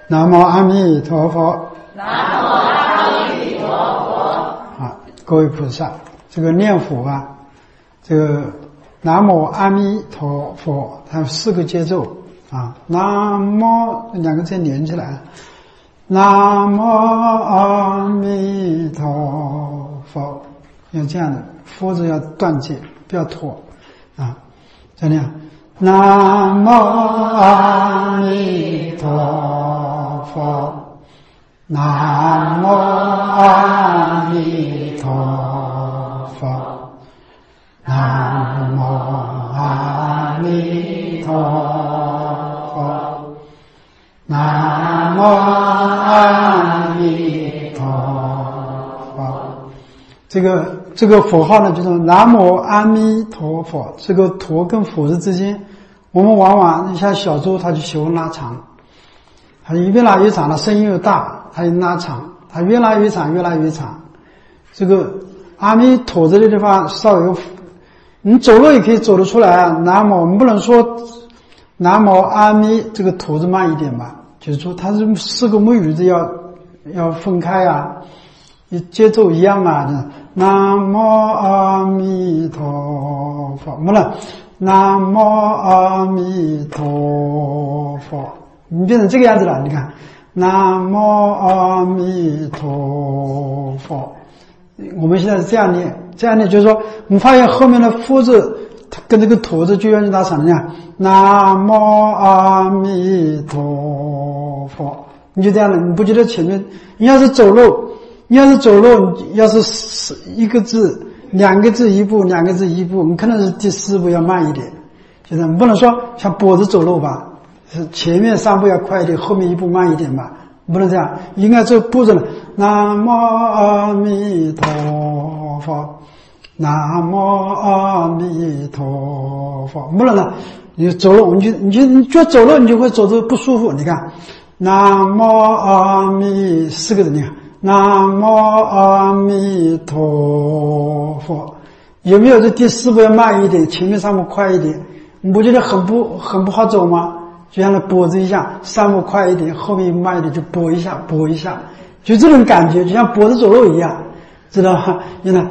南无阿弥陀佛。 南无阿弥陀佛。 啊，各位菩萨，这个念佛啊，这个南无阿弥陀佛，它有4个节奏啊。南无2个字连起来，南无阿弥陀佛，要这样的，佛字要断节，不要拖啊，这样。南无阿弥陀佛，南无阿弥陀佛，南无阿弥陀佛，南无阿弥陀佛。这个佛号呢，就是南无阿弥陀佛。这个陀跟佛字之间，我们往往像小周他就喜欢拉长，他越拉越长，他声音又大，他就拉长，他越拉越长，越拉越长。这个阿弥陀这个地方稍微有，你走路也可以走得出来啊。南无，我们不能说南无阿弥这个陀字慢一点吧，就是说它是4个母语字要分开啊，节奏一样啊。南无阿弥陀佛，不能南无阿弥陀佛，你变成这个样子了。你看，南无阿弥陀佛，我们现在是这样念，就是说，我们发现后面的佛字，它跟这个陀字就要拉长。你看，南无阿弥陀佛，你就这样的，你不觉得前面，你要是走路，要是1个字、2个字一步，2个字一步，你可能是第4步要慢一点，就是不能说像跛子走路吧，是前面3步要快一点，后面1步慢一点吧，不能这样，应该这步子呢。南无阿弥陀佛，南无阿弥陀佛，不能了。你走路，你就走路，你就会走得不舒服。你看，南无阿弥4个字，你看。南无阿弥陀佛，有没有这第4步要慢一点，前面3步快一点？你不觉得很不好走吗？就像那跛子一样，3步快一点，后面慢一点，就跛一下，就这种感觉，就像跛子走路一样，知道吧？你看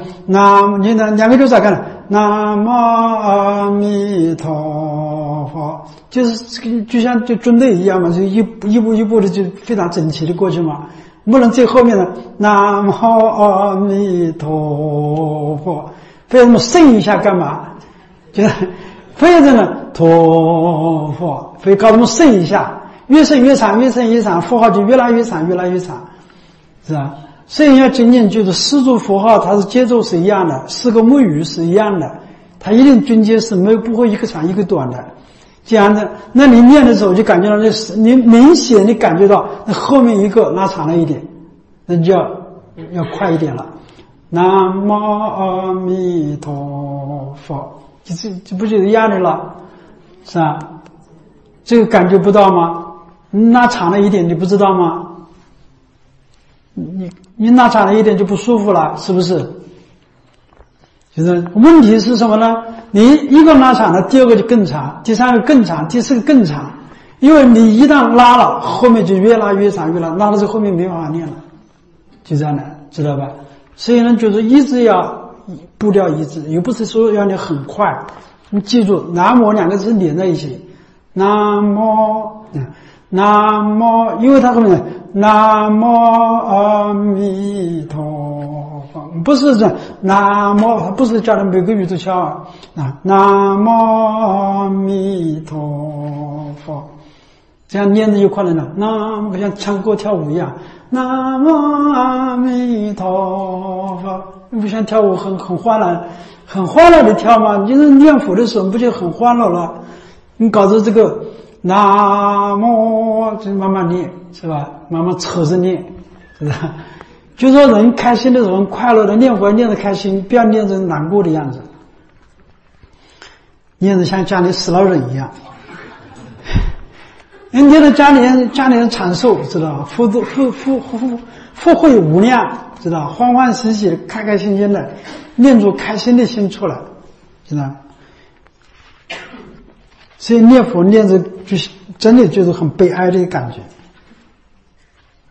2个就咋干了？南无阿弥陀佛，就是就像军队一样嘛，就一步一步的就非常整齐的过去嘛。不能最后面的南无阿弥陀佛，非要这么剩一下干嘛？就是非要这么陀佛，非搞这么剩一下，越剩越长，符号就越拉越长，是吧？所以要仅仅就是4组符号，它是节奏是一样的，4个母语是一样的，它一定均节是不会一个长一个短的。这样的，那你念的时候就感觉到你明显你感觉到那后面一个拉长了一点，那就要快一点了。南无阿弥陀佛，这不就是一样的了，是吧？这个感觉不到吗？拉长了一点，你不知道吗？你拉长了一点就不舒服了，是不是？就是问题是什么呢？你一个拉长了，第2个就更长，第3个更长，第4个更长，因为你一旦拉了，后面就越拉越长，拉到这后面没办法念了，就这样的，知道吧？所以呢，就是一直要步调一致，又不是说要你很快。你记住，南无2个字连在一起，南无，因为它后面南无阿弥陀佛，不是这南无，不是叫的每个语都敲啊，南无阿弥陀佛，这样念着就快乐了。南无像唱歌跳舞一样，南无阿弥陀佛，不像跳舞很欢乐的跳吗？你就是念佛的时候不就很欢乐了？你搞着这个南无就慢慢念，是吧？慢慢扯着念，是吧？就说人开心的时候，快乐的念佛念得开心，不要念着难过的样子，念着像家里死老人一样。念着家里人长寿，知道吧？富慧无量，知道，欢欢喜喜的，开开心心的，念出开心的心出来，知道。所以念佛念着就是真的就是很悲哀的感觉，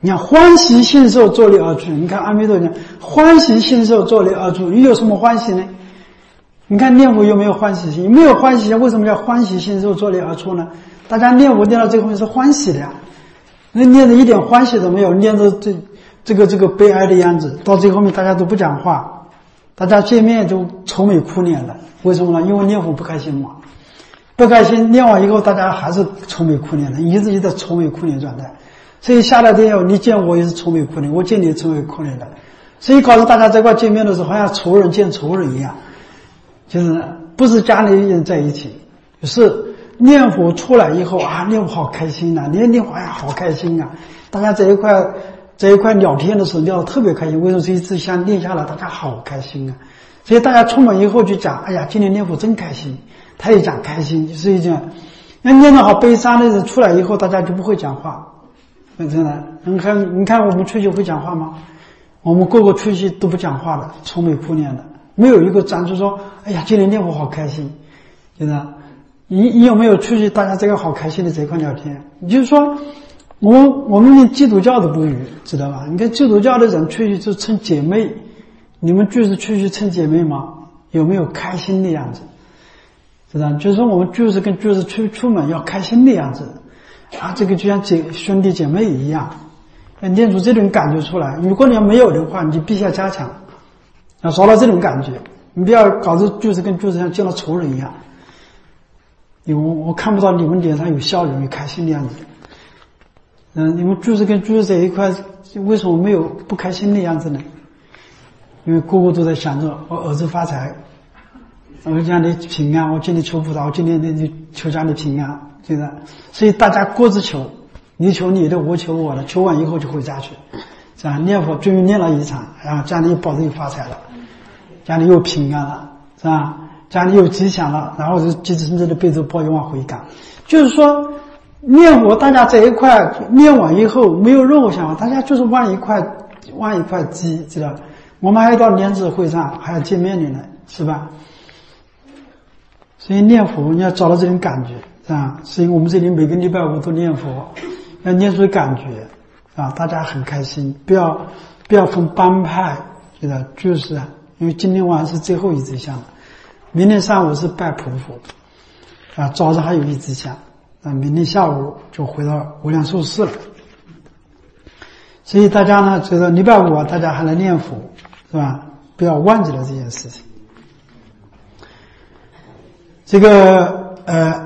你看欢喜信受作力而出，你看阿弥陀讲欢喜信受作力而出，你有什么欢喜呢？你看念佛有没有欢喜心？没有欢喜心，为什么叫欢喜信受作力而出呢？大家念佛念到最后面是欢喜的呀，那念着一点欢喜都没有，念着这个悲哀的样子，到最后面大家都不讲话，大家见面就愁眉苦脸了。为什么呢？因为念佛不开心嘛，不开心，念完以后大家还是愁眉苦脸的，一直在愁眉苦脸状态。所以下了天后，你见我也是愁眉苦脸，我见你也愁眉苦脸的，所以搞得大家在一块见面的时候，好像仇人见仇人一样，就是不是家里人在一起，是念佛出来以后啊，念佛好开心啊，念佛呀好开心啊，大家在一块聊天的时候聊得特别开心。为什么这一次香念下来大家好开心啊？所以大家出门以后就讲，哎呀，今天念佛真开心，他也讲开心，就是一件。那念得好悲伤的人出来以后，大家就不会讲话。真的，你看我们出去会讲话吗？我们个个出去都不讲话的，愁眉苦脸的，没有一个站出说，哎呀，今天念佛好开心，真的。你有没有出去大家这个好开心的这一块聊天？也就是说我们连基督教都不如，知道吧？你看基督教的人出去就称姐妹，你们就是出去称姐妹吗？有没有开心的样子？知道，就是说我们就是跟就是出门要开心的样子啊，这个就像兄弟姐妹一样，要念出这种感觉出来。如果你要没有的话，你就必须要加强，要找到这种感觉，你不要搞得就是跟就是像见到仇人一样。因为我看不到你们脸上有笑容有开心的样子。你们就是跟就是在一块，为什么没有不开心的样子呢？因为个个都在想着我儿子发财，我家里平安，我今天求菩萨，我今天就求家里平安，对吧？所以大家各自求，你求你的，我求我的，求完以后就回家去，这样念佛终于念了一场，然后家里又保证又发财了，家里又平安了，是吧？家里有吉祥了，然后就积至真正的悲咒报应往回赶。就是说念佛大家在一块念完以后没有任何想法，大家就是往一块积，知道？我们还要到莲子会上还要见面的呢，是吧？所以念佛你要找到这种感觉，是吧？所以我们这里每个礼拜五都念佛，要念出感觉啊，大家很开心，不要分帮派，知道？就是因为今天晚上是最后一支香，明天上午是拜普佛啊，早上还有一支香啊，明天下午就回到无量寿寺了。所以大家呢，觉得礼拜五大家还来念佛，是吧？不要忘记了这件事情。这个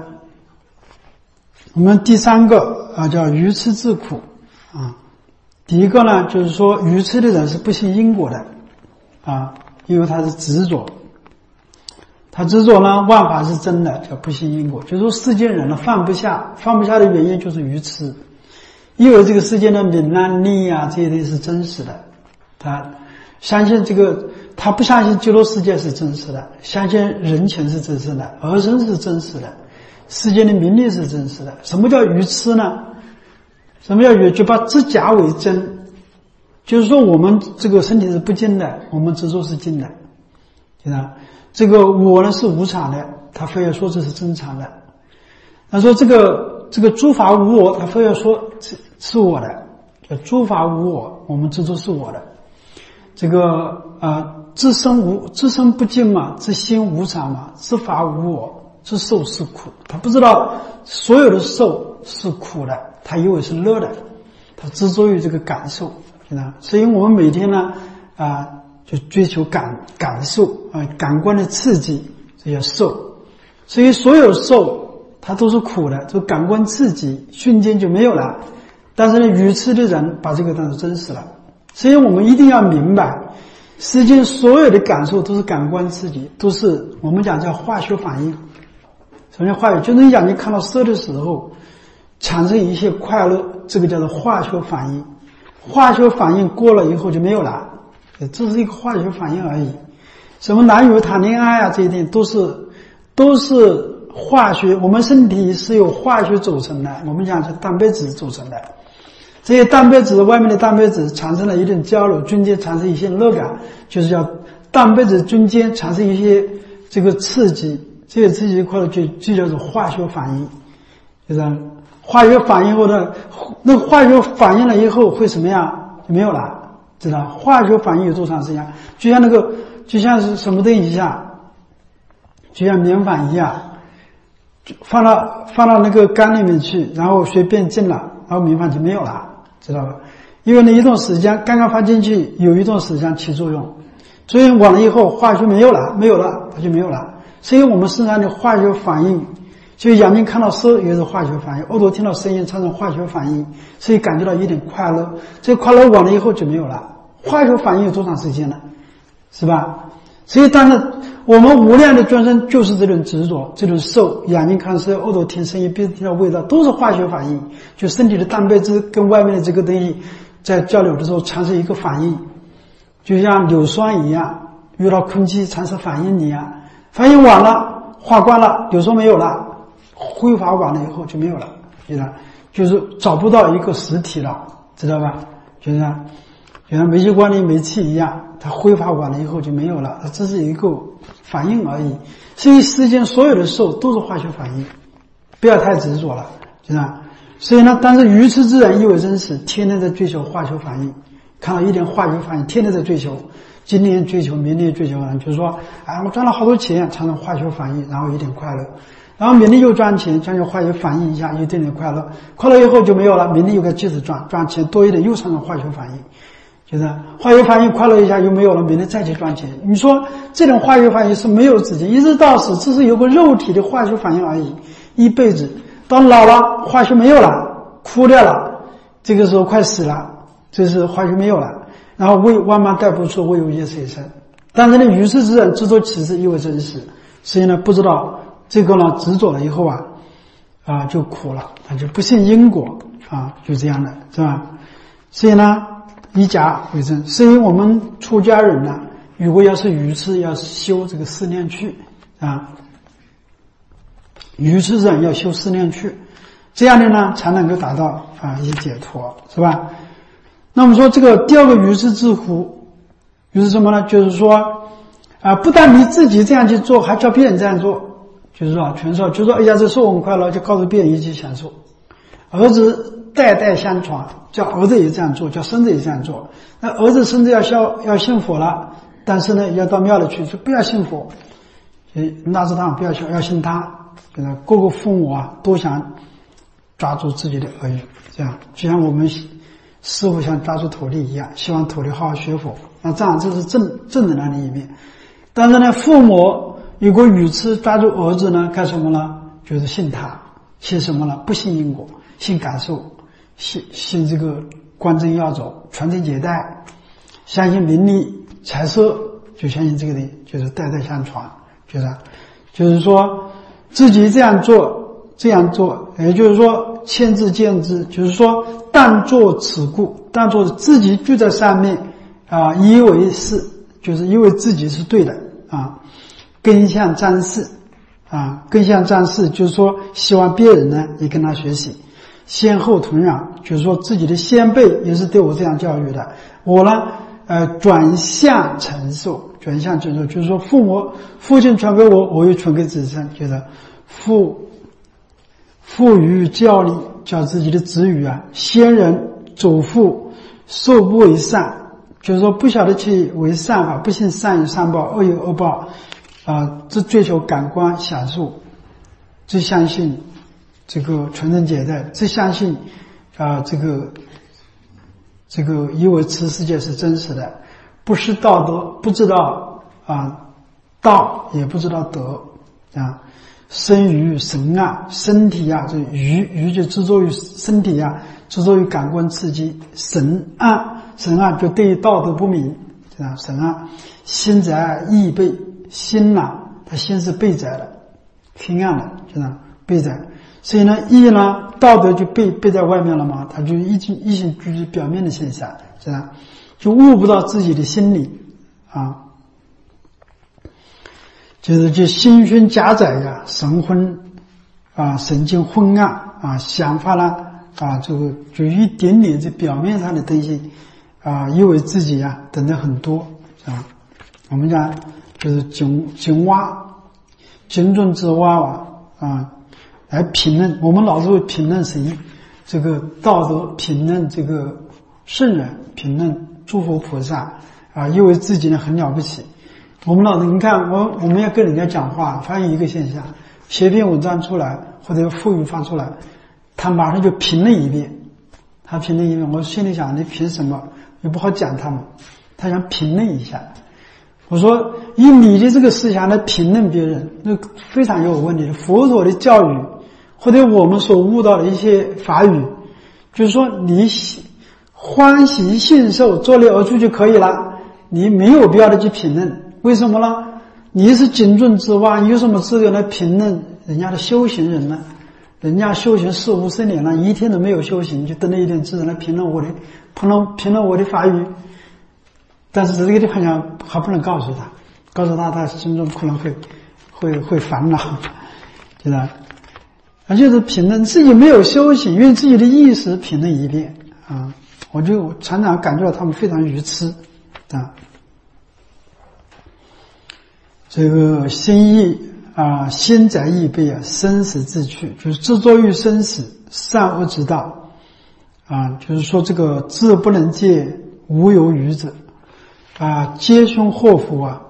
我们第三个叫愚痴自苦啊。第一个呢，就是说愚痴的人是不信因果的啊，因为他是执着。他执着呢，万法是真的，叫不信因果。就是说世间人呢放不下的原因就是愚痴，因为这个世界的名啊利啊这些东西是真实的，他相信这个，他不相信极乐世界是真实的，相信人情是真实的，儿生是真实的，世间的名利是真实的。什么叫愚痴呢？什么叫愚？就把自假为真，就是说我们这个身体是不净的，我们执着是净的，对吧？这个我呢是无常的，他非要说这是正常的。他说这个诸法无我，他非要说是我的，叫诸法无我，我们执着是我的。这个自身不净嘛，自心无常嘛，自法无我，自受是苦。他不知道所有的受是苦的，他以为是乐的，他执着于这个感受，对吧？所以我们每天呢就追求感受感官的刺激，这叫受。所以所有受它都是苦的，这感官刺激瞬间就没有了。但是呢，愚痴的人把这个当作真实了。所以我们一定要明白，世间所有的感受都是感官刺激，都是我们讲叫化学反应。什么叫化学？就是你眼睛看到色的时候产生一些快乐，这个叫做化学反应。化学反应过了以后就没有了，这是一个化学反应而已。什么男女谈恋爱啊，这一点都是化学。我们身体是由化学组成的，我们讲是蛋白质组成的。这些蛋白质外面的蛋白质产生了一定交流，中间产生一些热感，就是叫蛋白质中间产生一些这个刺激，这些刺激一块就叫做化学反应。就是化学反应后的那个化学反应了以后会什么样？就没有了，知道？化学反应有多长时间？就像是什么东西一样，就像棉纺一样，放到那个缸里面去，然后水变净了，然后棉纺就没有了，知道吧？因为那一段时间刚刚放进去，有一段时间起作用，作用完了以后化学没有了，它就没有了。所以我们身上的化学反应，就眼睛看到色也是化学反应，耳朵听到声音产生化学反应，所以感觉到一点快乐，这快乐完了以后就没有了。化学反应有多长时间呢？是吧？所以但是我们无量的众生就是这种执着，这种受，眼睛看色，耳朵听声音，鼻子听到味道，都是化学反应，就身体的蛋白质跟外面的这个东西在交流的时候产生一个反应，就像硫酸一样，遇到空气产生反应一样，反应完了化光了，硫酸没有了，挥发完了以后就没有了，就是找不到一个实体了，知道吧？就像煤气罐里煤气一样，它挥发完了以后就没有了，它只是一个反应而已。所以世间所有的受都是化学反应，不要太执着了，知道吧？所以呢，但是愚痴之人以为真实，天天在追求化学反应，看到一点化学反应，天天在追求，今天追求，明天追求，就是说，我赚了好多钱，产生化学反应，然后有点快乐，然后明天又赚钱，产生化学反应一下，有点点快乐，快乐以后就没有了，明天又该接着赚钱多一点，又产生化学反应。就是化学反应快乐一下又没有了，明天再去赚钱。你说这种化学反应是没有止境，一直到死，只是有个肉体的化学反应而已，一辈子。到老了，化学没有了，枯掉了，这个时候快死了，这是化学没有了，然后万般带不出，唯有业随身。但是呢，愚痴之人执着其事，以为真实，所以呢，不知道这个呢，执着了以后就苦了，他就不信因果就这样的，是吧？所以呢，以假为真。所以我们出家人呢，如果要是愚痴，要修这个四念去愚痴人要修四念去，这样的呢才能够达到一些解脱，是吧？那我们说这个第二个愚痴之苦，就是什么呢？就是说不但你自己这样去做，还叫别人这样做，就是说全说，就说哎呀，这寿很快乐，就告诉别人一起享受。儿子代代相传，叫儿子也这样做，叫孙子也这样做。那儿子孙子要信佛了，但是呢要到庙里去，就不要信佛，大智堂不要信，要信他。各个父母都想抓住自己的儿女，这样就像我们师父想抓住徒弟一样，希望徒弟好好学佛。那这样这是正能量的一面。但是呢，父母如果愚痴抓住儿子呢，干什么呢？就是信他，信什么呢？不信因果，信感受，信这个观真要走，传承接代，相信名利财色，就相信这个的，就是代代相传，就是说自己这样做，也就是说千字见之，就是说但作此故，但作自己就在上面以为是，就是以为自己是对的更向瞻视更向瞻视，就是说希望别人呢也跟他学习，先后同样，就是说自己的先辈也是对我这样教育的，我呢转向承受，就是说父亲传给我，我又传给子孙，觉得父予教理，教自己的子女先人祖父受不为善，就是说不晓得去为善法，不信善有善报，恶有恶报只追求感官享受，只相信这个传承解代，只相信这个以为此世界是真实的，不是道德，不知道道，也不知道德生于神身体这愚就执着于身体执着于感官刺激，神就对于道德不明神心在意背，心他心是背在的，黑暗的，背在，所以呢意呢道德就背在外面了嘛，他就一心居于表面的现象，就悟不到自己的心理就心熏夹载神昏神经昏暗想法呢这个就一点点这表面上的东西以为自己等等很多我们讲就是井蛙，井中之蛙来评论，我们老是会评论谁，这个道德评论这个圣人，评论诸佛菩萨啊，以为自己呢很了不起。我们老是你看我们要跟人家讲话，发现一个现象，写篇文章出来或者赋语发出来，他马上就评论一遍，他评论一遍，我心里想你凭什么？也不好讲他们，他想评论一下。我说以你的这个思想来评论别人，那非常有问题。佛陀的教育或者我们所悟到的一些法语，就是说你欢喜信受，作礼而出就可以了，你没有必要的去评论。为什么呢？你是谨遵之外，你有什么资格来评论人家的修行人呢？人家修行40-50年了，一天都没有修行，就登了一点智来评论我的法语。但是这个地方讲还不能告诉他，他心中可能会烦恼，对吧？而且是评论自己没有修行，因为自己的意识评论一遍啊，我就常常感觉到他们非常愚痴啊。这个心意啊，心在易备啊，生死自去，就是执着于生死，善恶之道啊，就是说这个智不能戒，无有余者啊，皆凶祸福啊，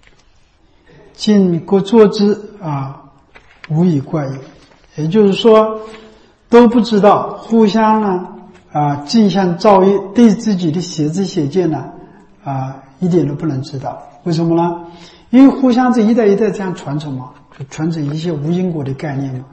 尽各作之啊，无以怪也。也就是说，都不知道，互相呢镜像照应，对自己的邪知邪见呢一点都不能知道。为什么呢？因为互相这一代一代这样传承嘛，就传承一些无因果的概念嘛。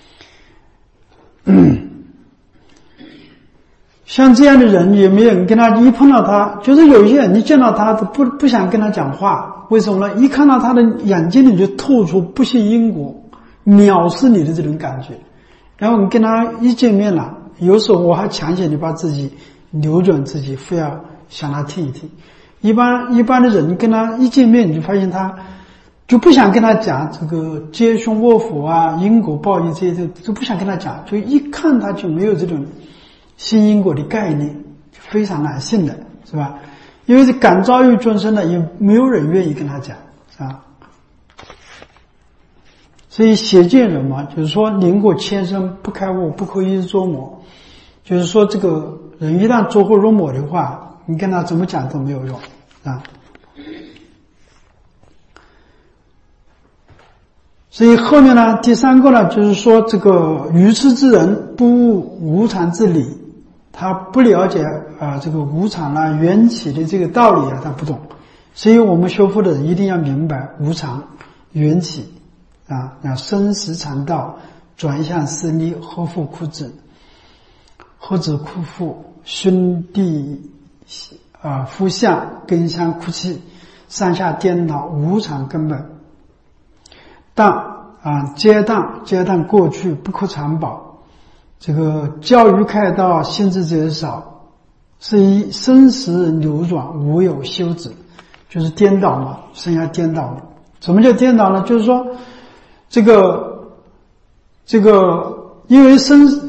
像这样的人，也没有人跟他一碰到他，就是有些人你见到他都不想跟他讲话。为什么呢？一看到他的眼睛里就透出不信因果，藐视你的这种感觉。然后你跟他一见面了，有时候我还强行你把自己扭转自己，非要想他听一听。一般的人，你跟他一见面，你就发现他就不想跟他讲这个皆凶祸福啊、因果报应这些，就不想跟他讲，就一看他就没有这种信因果的概念，非常难信的，是吧？因为是感召于众生的，也没有人愿意跟他讲，是吧？所以邪见人嘛，就是说宁可千生不开悟，不可一日捉摸。就是说这个人一旦捉获入魔的话，你跟他怎么讲都没有用啊。所以后面呢，第三个呢，就是说这个愚痴之人不悟无常之理，他不了解这个无常啊、缘起的这个道理啊，他不懂。所以我们修复的人一定要明白无常、缘起啊，要生死常道，转向思利，何复枯枝？何止枯复？兄弟夫相根相哭泣，上下颠倒，无常根本。皆当过去，不可常保。这个教育开道，心智者少，是以生死流转，无有休止，就是颠倒嘛，上下颠倒。什么叫颠倒呢？就是说这个，因为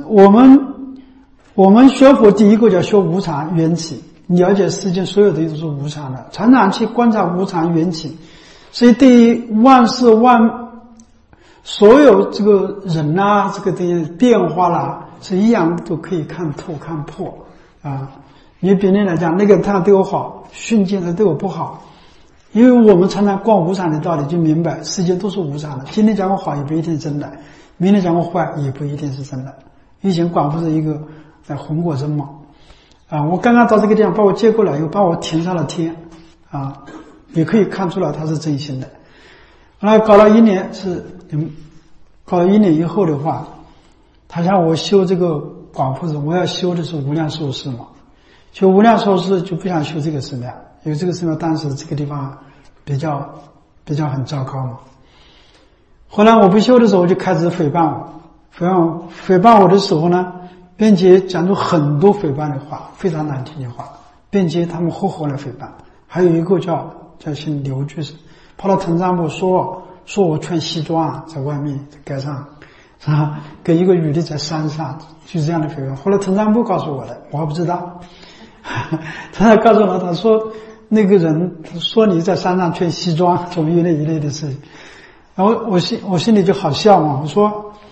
我们学佛第一个叫学无常缘起，了解世间所有的都是无常的，常常去观察无常缘起，所以对于万事所有这个人啊，这个的变化啦，是一样都可以看透看破啊。你别人来讲，那个他对我好，训诫他对我不好，因为我们常常观无常的道理，就明白世界都是无常的。今天讲我好也不一定真的，明天讲我坏也不一定是真的。以前广府是一个红果针嘛，我刚刚到这个地方，把我接过来，又把我停上了天也可以看出来他是真心的。搞了1年以后的话，他让我修这个广佛寺，我要修的是无量寿寺嘛，修无量寿寺就不想修这个寺庙，因为这个寺庙当时这个地方比较很糟糕嘛。后来我不修的时候，我就开始诽谤我的时候呢，并且讲出很多诽谤的话，非常难听的话，并且他们活来诽谤。还有一个叫姓刘居士，跑到腾山部说我穿西装在外面在街上跟一个女的在山上，就是这样的诽谤。后来腾山部告诉我的，我还不知道。他告诉我，他说那个人说你在山上穿西装，怎么一类的事情。然后我心里就好笑嘛，我说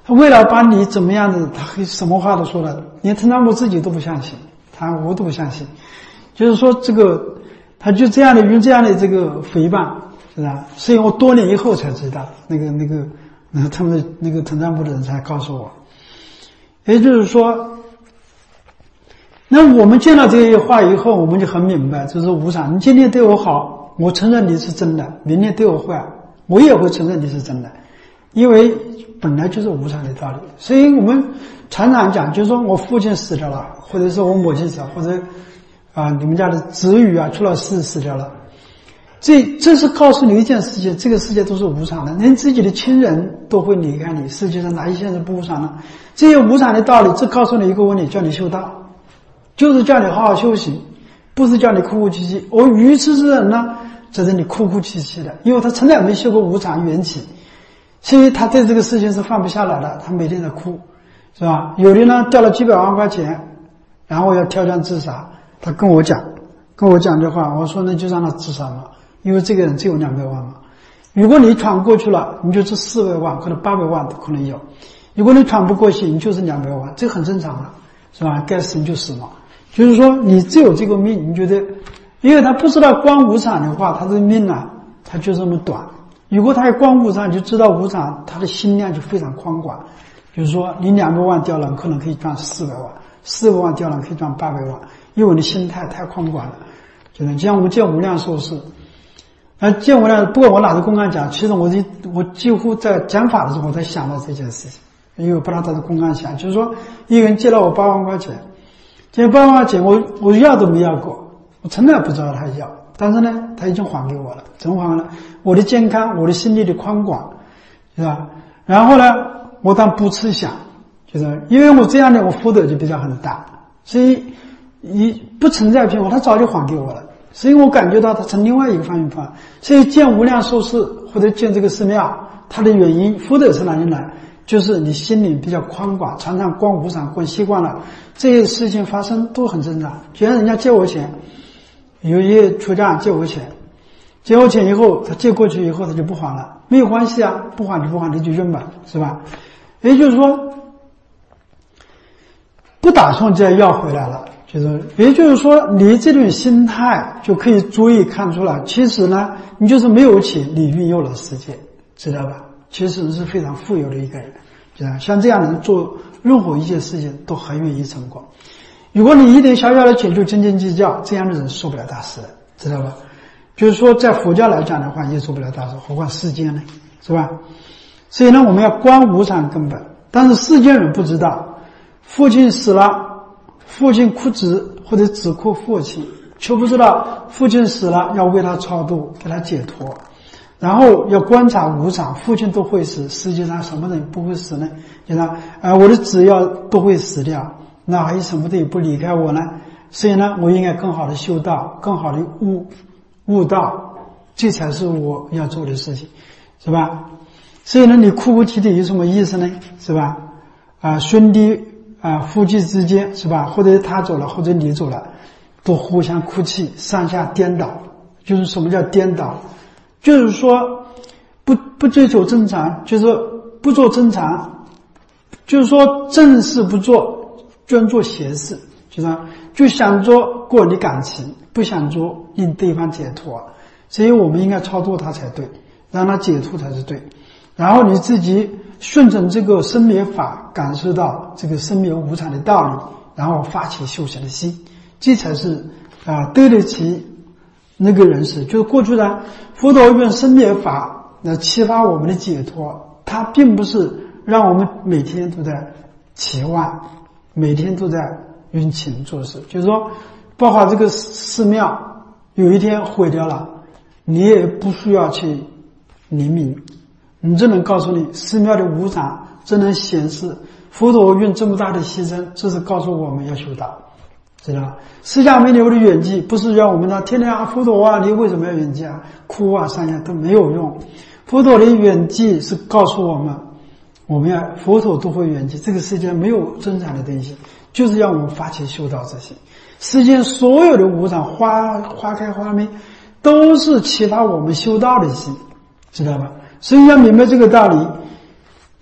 他为了把你怎么样的，他什么话都说了，连藤长部自己都不相信，我都不相信。就是说这个，他就这样的用这样的这个诽谤，是吧？所以我多年以后才知道，他们的那个藤长部的人才告诉我。也就是说，那我们见到这些话以后，我们就很明白，这是无常。你今天对我好，我承认你是真的；明天对我坏，我也会承认你是真的，因为本来就是无常的道理。所以我们常常讲，就是说我父亲死掉了，或者是我母亲死了，或者你们家的子女出了事死掉了，这是告诉你一件事情，这个世界都是无常的，连自己的亲人都会离开你，世界上哪一些是不无常的？这些无常的道理，这告诉你一个问题，叫你修道，就是叫你好好修行，不是叫你哭哭啼啼。而愚痴之人呢，在这里哭哭啼啼的，因为他从来没修过无常缘起，所以他对这个事情是放不下来的，他每天在哭，是吧？有的呢掉了几百万块钱，然后要跳江自杀，他跟我讲的话，我说那就让他自杀嘛，因为这个人只有200万嘛。如果你闯过去了，你就这400万可能800万都可能有，如果你闯不过去，你就是200万，这很正常的，是吧？该死你就死嘛。就是说你只有这个命，你觉得，因为他不知道观无常的话，他的命他就这么短。如果他要观无常，就知道无常，他的心量就非常宽广。就是说你200万掉了，可能可以赚400万，400万掉了可以赚800万，因为你的心态太宽广了。就像我们见无量寿事，见无量，不管我哪个公案讲，其实我几乎在讲法的时候我在想到这件事情，因为我不知道他的公案想，就是说一个人借了我8万块钱，借8万块钱我要都没要过，我从来不知道他要，但是呢他已经还给我了，怎么还了？我的健康，我的心力的宽广，是吧？然后呢我当不吃想，就是因为我这样的我福德就比较很大，所以不存在骗我，他早就还给我了，所以我感觉到他从另外一个方面还。所以见无量寿事或者见这个寺庙，它的原因福德是哪里来？就是你心里比较宽广，常常观无常观习惯了，这些事情发生都很正常。就像人家借我钱，有一些出家借我钱以后，他借过去以后他就不还了，没有关系啊，不还就不还，你就用吧，是吧？也就是说不打算再要回来了，也就是说你这种心态就可以足以看出来，其实呢你就是没有钱，你运用了世界，知道吧？其实是非常富有的一个人，像这样的人做任何一件事情都很容易成功。如果你一点小小的钱就斤斤计较，这样的人受不了大事的，知道吧？就是说在佛教来讲的话也受不了大事，何况世间呢，是吧？所以呢我们要观无常根本，但是世间人不知道，父亲死了，父亲哭子或者只哭父亲，却不知道父亲死了要为他超度，给他解脱，然后要观察无常，父亲都会死，世界上什么人不会死呢？就是我的子要都会死掉，那还有什么东西不离开我呢？所以呢我应该更好的修道，更好的悟道，这才是我要做的事情，是吧？所以呢你哭哭啼啼有什么意思呢？是吧？兄弟夫妻之间，是吧？或者他走了或者你走了，都互相哭泣，上下颠倒。就是什么叫颠倒？就是说不追求正常，就是说不做正常，就是说正事不做，专做邪事，就想做过你感情，不想做令对方解脱。所以我们应该超度他才对，让他解脱才是对。然后你自己顺着这个生灭法，感受到这个生灭无常的道理，然后发起修行的心，这才是对得起那个人世。就是过去的佛陀用生灭法来启发我们的解脱，它并不是让我们每天都在期望，每天都在用情做事。就是说包括这个寺庙有一天毁掉了，你也不需要去怜悯，你只能告诉你寺庙的无常，只能显示佛陀用这么大的牺牲，这是告诉我们要修道，知道吧？释迦牟尼佛的远记不是让我们天天佛陀你为什么要远记哭上下都没有用。佛陀的远记是告诉我们要佛陀都会远记，这个世界没有真常的东西，就是让我们发起修道之心。世间所有的无常，花开花灭，都是启发我们修道的心，知道吧？所以要明白这个道理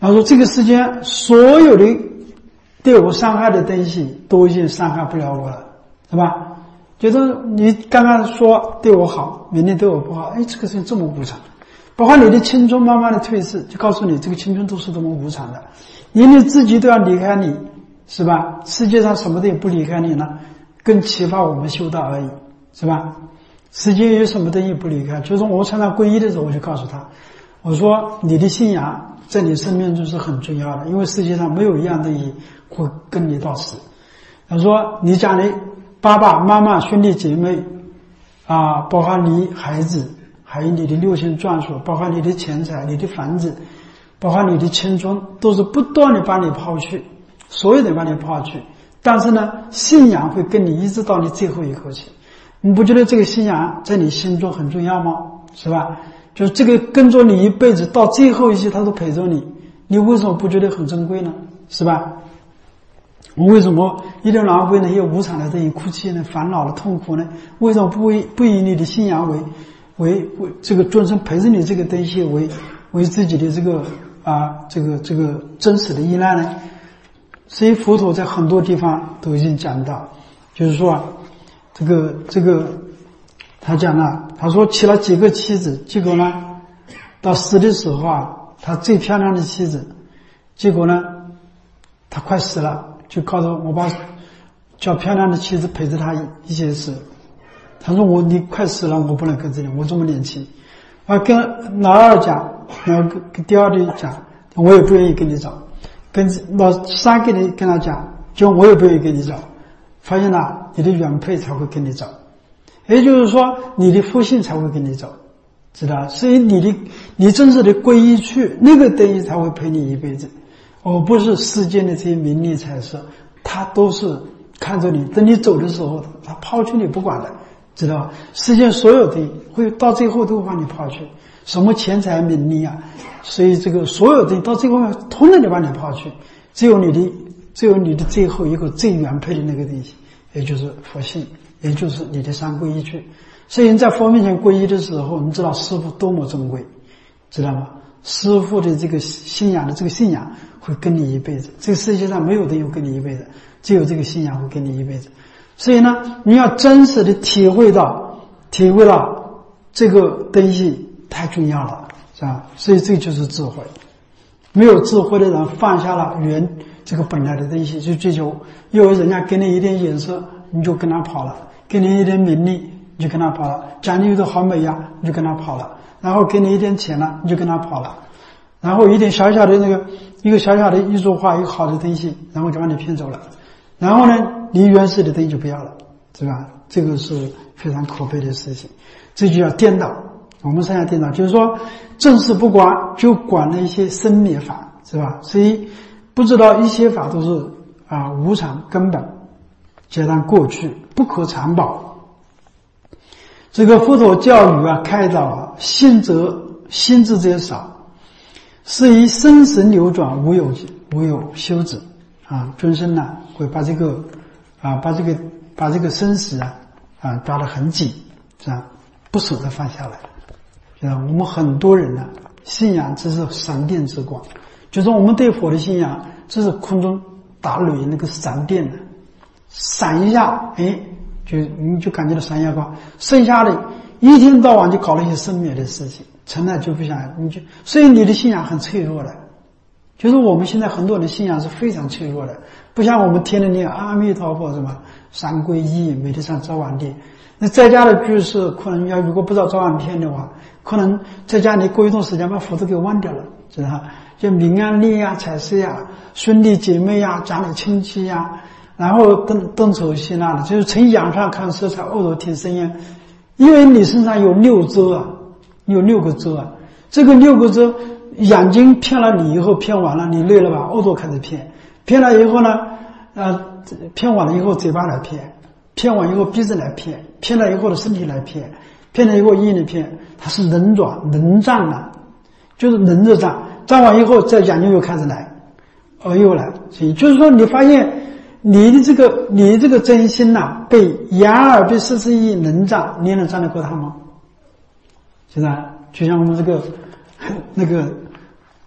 然后说这个世间所有的对我伤害的东西都已经伤害不了我了，是吧？就是你刚刚说对我好，明天对我不好，这个事情这么无常。包括你的青春慢慢的褪逝，就告诉你这个青春都是多么无常的，连你自己都要离开你，是吧？世界上什么都不离开你呢，更启发我们修道而已，是吧？世界有什么东西不离开？就是我常常皈依的时候，我就告诉他，我说你的信仰在你生命中是很重要的，因为世界上没有一样东西会跟你到死。他说你家里爸爸妈妈兄弟姐妹包括你孩子，还有你的六亲眷属，包括你的钱财，你的房子，包括你的青春，都是不断的把你抛去，所有的把你抛去，但是呢信仰会跟你一直到你最后一口气。你不觉得这个信仰在你心中很重要吗？是吧？就是这个跟着你一辈子，到最后一期他都陪着你，你为什么不觉得很珍贵呢？是吧？我为什么一定要为那些无常的东西哭泣呢？烦恼的痛苦呢？为什么不以你的信仰为这个终身陪着你这个东西为自己的这个真实的依赖呢？所以佛陀在很多地方都已经讲到，就是说这个他讲了，他说娶了几个妻子，结果呢到死的时候他最漂亮的妻子，结果呢他快死了，就告诉我把叫漂亮的妻子陪着他一起死。他说你快死了，我不能跟着你，我这么年轻。我跟老二讲，然后跟第二的讲，我也不愿意跟你走。跟老三跟他讲，就我也不愿意跟你走。发现了你的原配才会跟你走，也就是说你的父亲才会跟你走，知道？所以你真正的皈依去那个东西才会陪你一辈子，而不是世间的这些名利财色，他都是看着你，等你走的时候他抛弃你不管的，知道？世间所有的会到最后都会把你抛弃，什么钱财名利所以这个所有的到最后通通的把你抛弃，只有你的最后一个最原配的那个东西，也就是佛性，也就是你的三皈依去。所以你在佛面前皈依的时候，你知道师父多么珍贵，知道吗？师父的这个信仰会跟你一辈子，这个世界上没有东西跟你一辈子，只有这个信仰会跟你一辈子。所以呢你要真实的体会到这个东西太重要了，是吧？所以这就是智慧。没有智慧的人放下了这个本来的东西去追求，因为人家给你一点颜色你就跟他跑了，给你一点名利你就跟他跑了，讲你的好美呀你就跟他跑了，然后给你一点钱了你就跟他跑了，然后一点小小的一个小小的艺术化一个好的东西，然后就把你骗走了，然后呢你原始的东西就不要了，是吧？这个是非常可悲的事情，这就叫颠倒。我们现在颠倒就是说正事不管，就管了一些生灭法，是吧？所以不知道一些法都是无常根本，皆当过去，不可常保。这个佛陀教育开导心智者少，是以生死流转，无有休止众生呢会把这个生死抓得很紧，是吧？不舍得放下来。我们很多人信仰只是闪电之光，就是我们对佛的信仰这是空中打雷那个闪电闪一下你就感觉到闪一下光，剩下的一天到晚就搞了一些生灭的事情，从来就不想所以你的信仰很脆弱的，就是我们现在很多人的信仰是非常脆弱的，不像我们天天念阿弥陀佛什么三皈依，每天上早晚殿。那在家的居士可能如果不知道早晚天的话，可能在家里过一段时间把佛都给忘掉了，知道吧？就明暗利财色兄弟姐妹家里亲戚然后灯丑戏那的，就是从眼上看色彩，耳朵听声音，因为你身上有六遮有6个遮这个6个遮，眼睛骗了你以后，骗完了你累了吧，耳朵开始骗了以后呢骗完了以后嘴巴来骗完以后鼻子来骗了以后的身体来骗了以后意来骗，它是能胀就是能着胀完以后在眼睛又开始来又来，所以就是说你发现你这个真心被眼耳鼻四识意能胀，你能胀得过它吗？现在就像我们这个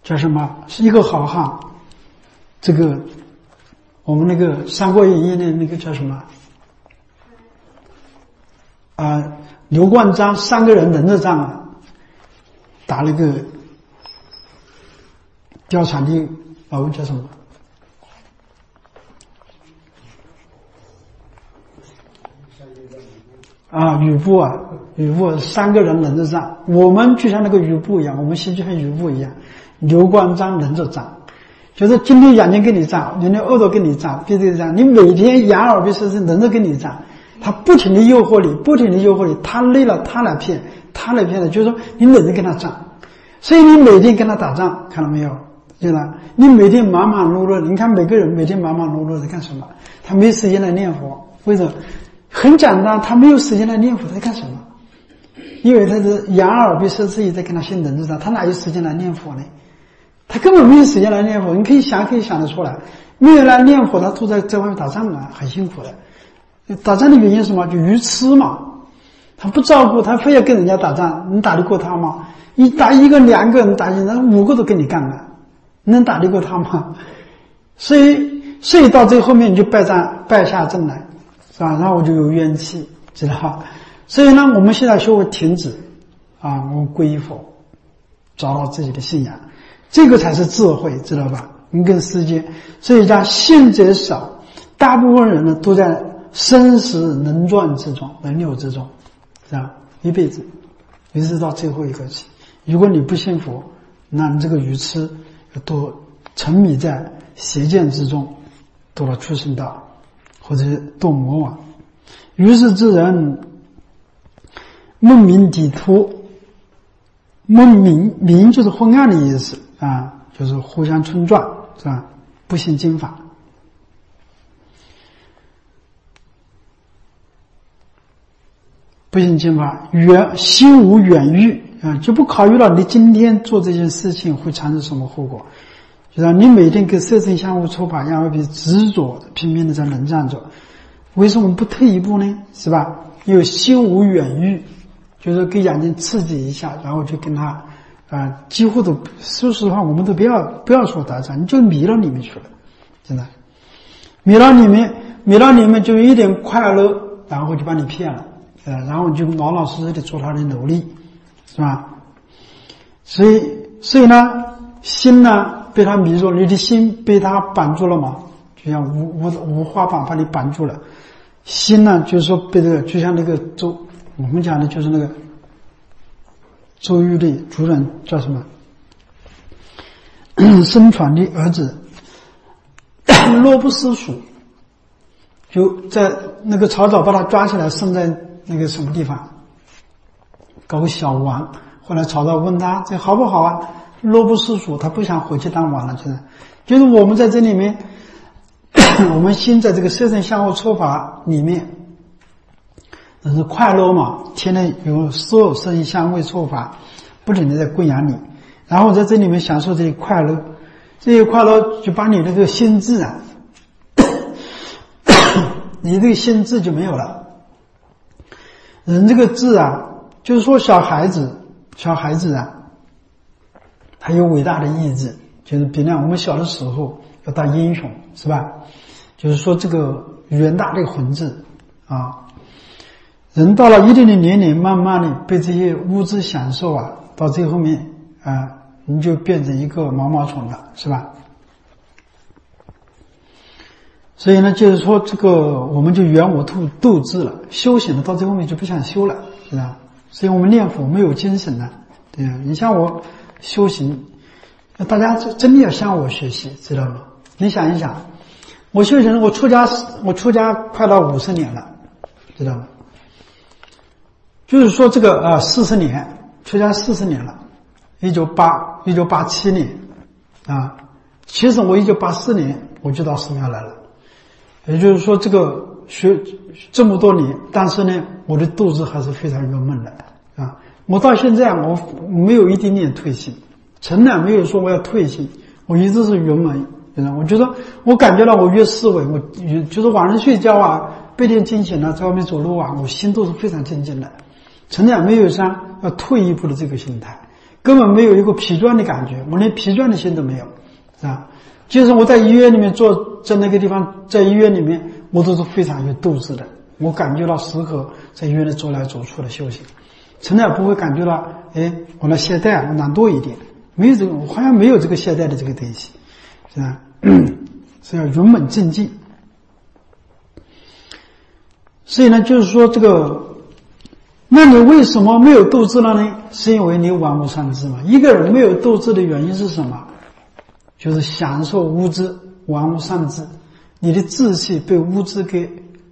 叫什么？是一个好汉。这个我们那个《三国演义》的那个叫什么？刘关张3个人轮着战打那个貂蝉的叫什么？吕布3个人轮着战，我们就像那个吕布一样，我们心就像吕布一样，刘关张轮着战，就是今天眼睛跟你战，明天耳朵跟你战，鼻子跟你战，你每天眼耳鼻舌身轮着跟你战，他不停的诱惑你，他累了他来骗的，就是说你轮着跟他战，所以你每天跟他打仗，看到没有？对吧？你每天忙忙碌碌，你看每个人每天忙忙碌碌在干什么？他没时间来念佛，为什么？很简单，他没有时间来念佛，在干什么？因为他是眼耳鼻舌身意在跟他心轮着战，他哪有时间来念佛呢？他根本没有时间来念佛，你可以想得出来，没有来念佛，他都在外面打仗啊，很辛苦的。打仗的原因是什么？就愚痴嘛，他不照顾，他非要跟人家打仗，你打得过他吗？你打1个2个人打起来，5个都跟你干了，能打得过他吗？所以到最后面你就败下阵来，是吧？然后我就有怨气，知道吧？所以呢，我们现在学会停止我们皈依佛，找到自己的信仰，这个才是智慧，知道吧？你跟世界，所以叫信者少，大部分人呢都在生死轮转之中，轮流之中，是吧？一辈子，一直到最后一个期。如果你不信佛，那你这个愚痴都沉迷在邪见之中，堕了畜生道，或者堕魔网。于是之人，梦冥抵突，冥就是昏暗的意思就是互相冲撞，是吧？不信经法。不信经法，心无远虑就不考虑到你今天做这件事情会产生什么后果，就让你每天跟色身相互抽法一样，会被执着拼命的在冷战着。为什么不退一步呢？是吧？有心无远虑，就是给眼睛刺激一下，然后就跟他几乎都说实话，我们都不要说打仗，你就迷到里面去了，真的迷到里面就有一点快乐，然后就把你骗了，然后你就老老实实的做他的奴隶，是吧？所以呢，心呢被他迷住了，你的心被他绑住了嘛，就像无花绑把你绑住了。心呢就是说被这个，就像那个我们讲的就是那个周瑜的主人叫什么？申传的儿子乐不思蜀，就在那个曹操把他抓起来，送在那个什么地方搞个小王。后来曹操问他这好不好啊？乐不思蜀，他不想回去当王了。就是我们在这里面我们心在这个色身相互抽法里面是快乐嘛，天天有所有声音香味触法不停的在供养你，然后在这里面享受这些快乐，这些快乐就把你那个心智你这个心智就没有了。人这个智就是说小孩子他有伟大的意志，就是比如我们小的时候要当英雄，是吧？就是说这个远大的魂智人到了一定的年龄，慢慢的被这些物质享受到最后面你就变成一个毛毛虫了，是吧？所以呢，就是说这个我们就圆我斗志了，修行了，到最后面就不想修了，是吧？所以我们念佛没有精神了，对呀。你像我修行，大家真的要向我学习，知道吗？你想一想，我修行，我出家快到50年了，知道吗？就是说这个40年，出家40年了，1987年其实我1984年我就到寺庙来了，也就是说这个学这么多年，但是呢我的斗志还是非常郁闷的我到现在我没有一丁点退心，从来没有说我要退心，我一直是郁闷。我觉得我感觉到我越思维，我就是晚上睡觉白天惊醒了，在外面走路我心都是非常静静的，从来没有像要退一步的这个心态， 根本没有一个疲倦的感觉，我连疲倦的心都没有，啊。即使我在医院里面坐在那个地方，在医院里面，我都是非常有斗志的。我感觉到时刻在医院里走来走去的修行，从来不会感觉到，我来懈怠，我懒惰一点，没有这个，我好像没有这个懈怠的这个东西，是吧？是要勇猛精进。所以呢，就是说这个，那你为什么没有斗志了呢？是因为你玩物丧志嘛。一个人没有斗志的原因是什么？就是享受物质，玩物丧志，你的志气被物质给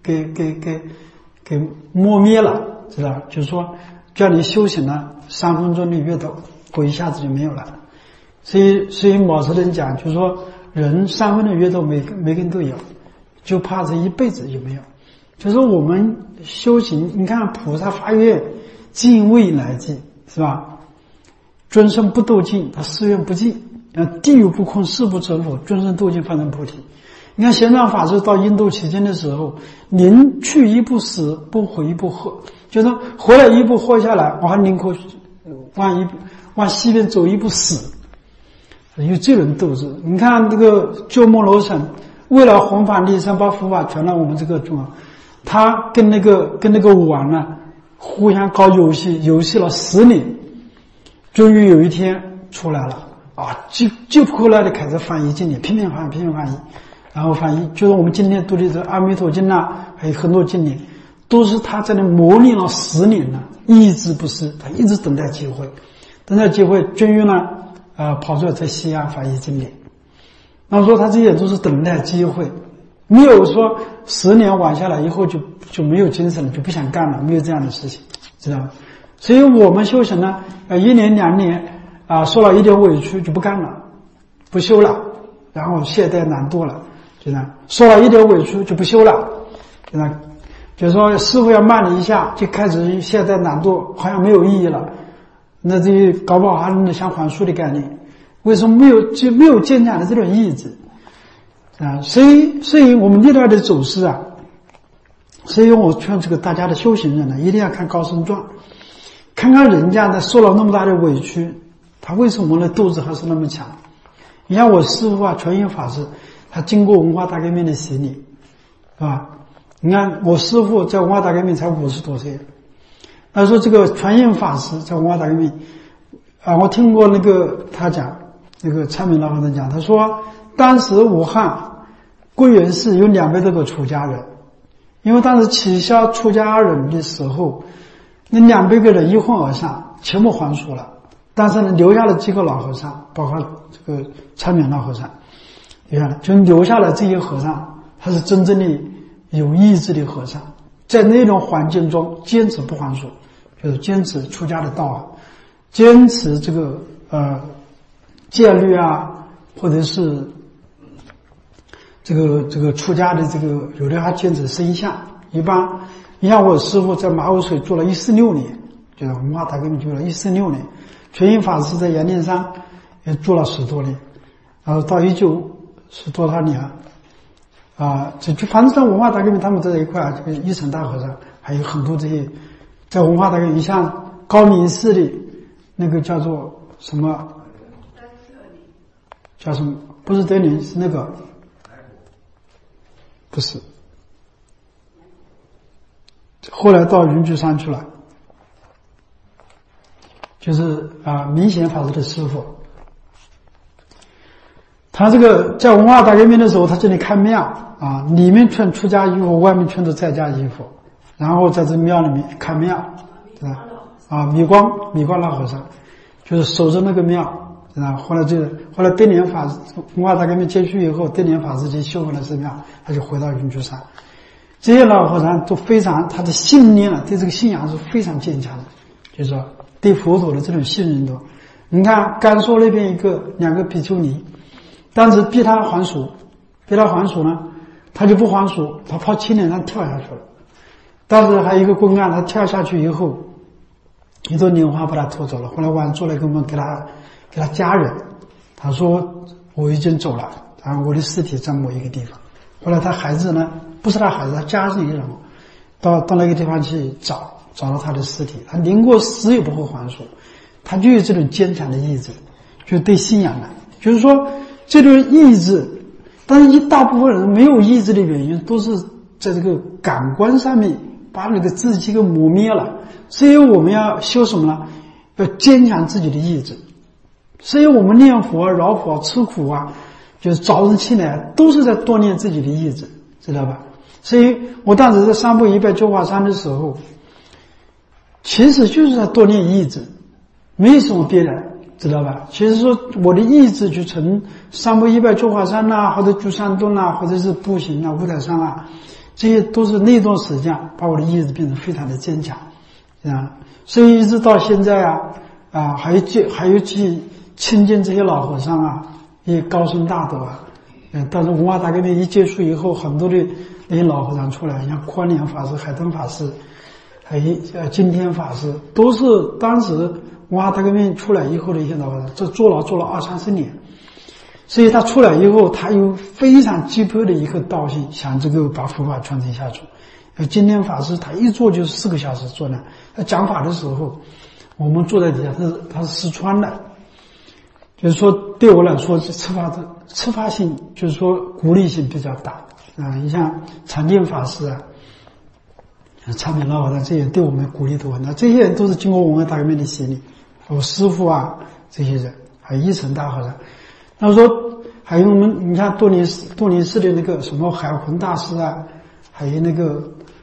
磨灭了，知道？就是说，叫你修行了3分钟的阅读，过一下子就没有了。所以某些人讲，就是说，人3分钟阅读每个人都有，就怕这一辈子有没有。就是我们修行，你看菩萨发愿，尽未来际，是吧？尊生不斗尽，他誓愿不尽。地狱不空，誓不成佛，尊生斗尽，方成菩提。你看玄奘法师到印度取经的时候，宁去一步死，不回一步喝，就是回来一步活下来，我还宁可往西边走一步死，有这种斗志。你看这个鸠摩罗什，为了弘法利生，把佛法传到我们这个中，他跟那个王呢互相搞游戏了10年，终于有一天出来了。就后来的开始翻译经典，拼命翻译，然后翻译就是我们今天读的这《阿弥陀经》啊，还有很多经典，都是他在那磨练了10年了，一直不是，他一直等待机会，终于呢，跑出来在西安翻译经典。那么说他这些都是等待机会，没有说10年玩下来以后就没有精神了，就不想干了，没有这样的事情，知道吗？所以我们修行呢，1年2年。受了一点委屈就不干了，不修了，然后懈怠懒惰了，就这样。受了一点委屈就不修了，就这样。就是说师父要骂你一下，就开始懈怠懒惰，好像没有意义了。那这搞不好还能像还书的概念。为什么没有坚强的这种意志啊？所以我们历代的祖师啊，所以我劝这个大家的修行人呢，一定要看高僧传，看看人家呢受了那么大的委屈。他为什么呢斗志还是那么强？你看我师父传印法师，他经过文化大革命的洗礼，是吧？你看我师父在文化大革命才50多岁，他说这个传印法师在文化大革命我听过那个他讲，那个蔡明老和尚讲，他说当时武汉归元寺有200多个出家人，因为当时取消出家人的时候，那200个人一哄而上，全部还俗了。但是呢，留下了几个老和尚，包括这个参勉老和尚，就留下了这些和尚，他是真正的有意志的和尚，在那种环境中坚持不还俗，就是坚持出家的道坚持这个戒律或者是这个出家的这个，有的还坚持生相。一般你像我师父在马尾水做了146年，就是文化大革命做了146年。传印法师在阎连山也做了10多年，然后到19是多少年就反正在文化大革命他们在一块这个一乘大和尚还有很多这些在文化大革命，像高明寺的那个叫做什么，叫什么？不是德林，是那个，不是，后来到云居山去了。就是明显法师的师父，他这个在文化大革命的时候，他这里开庙里面穿出家衣服，外面穿着在家衣服，然后在这庙里面开庙，对吧？米光老和尚就是守着那个庙，对吧？后来德莲法师文化大革命结束以后，德莲法师就修复了寺庙，他就回到云居山。这些老和尚都非常，他的信念对这个信仰是非常坚强的，就是说对佛陀的这种信任度。你看甘肃那边2个比丘尼，当时逼他还俗呢，他就不还俗，他跑青莲山跳下去了。当时还有一个公案，他跳下去以后，一朵莲花把他拖走了。后来晚上做了一个梦，给他家人，他说我已经走了，然后我的尸体在某一个地方。后来他孩子呢，不是他孩子，他家里人到那个地方去找到他的尸体，他宁过死也不会还俗。 他就有这种坚强的意志，就对信仰的，就是说这种意志。但是一大部分人没有意志的原因，都是在这个感官上面把那个志气给磨灭了。所以我们要修什么呢？要坚强自己的意志。所以我们念佛、饶佛、吃苦啊，就是早晨起来都是在锻炼自己的意志，知道吧？所以我当时在三步一拜九华山的时候，其实就是在锻炼意志，没有什么别的，知道吧？其实说我的意志就从三步一拜九华山或者住山洞或者是步行五台山这些都是那段时间把我的意志变得非常的坚强所以一直到现在还有去亲近这些老和尚也高深大德但是文化大革命一结束以后，很多的那些老和尚出来，像宽联法师、海顿法师，还有金天法师，都是当时文化大革命出来以后的一些老和尚，这坐牢坐了20-30年。所以他出来以后，他有非常急迫的一个道心，想这个把佛法传承下去。金天法师他一坐就是4个小时坐那，他讲法的时候，我们坐在底下，他是四川的，就是说对我来说启发性，就是说鼓励性比较大你像禅定法师昌平老和尚这些对我们鼓励都很大，这些人都是经过文化大革命的洗礼，我师父这些人，还有一成大和尚。他说还有你看多林寺的那个什么海魂大师还有那个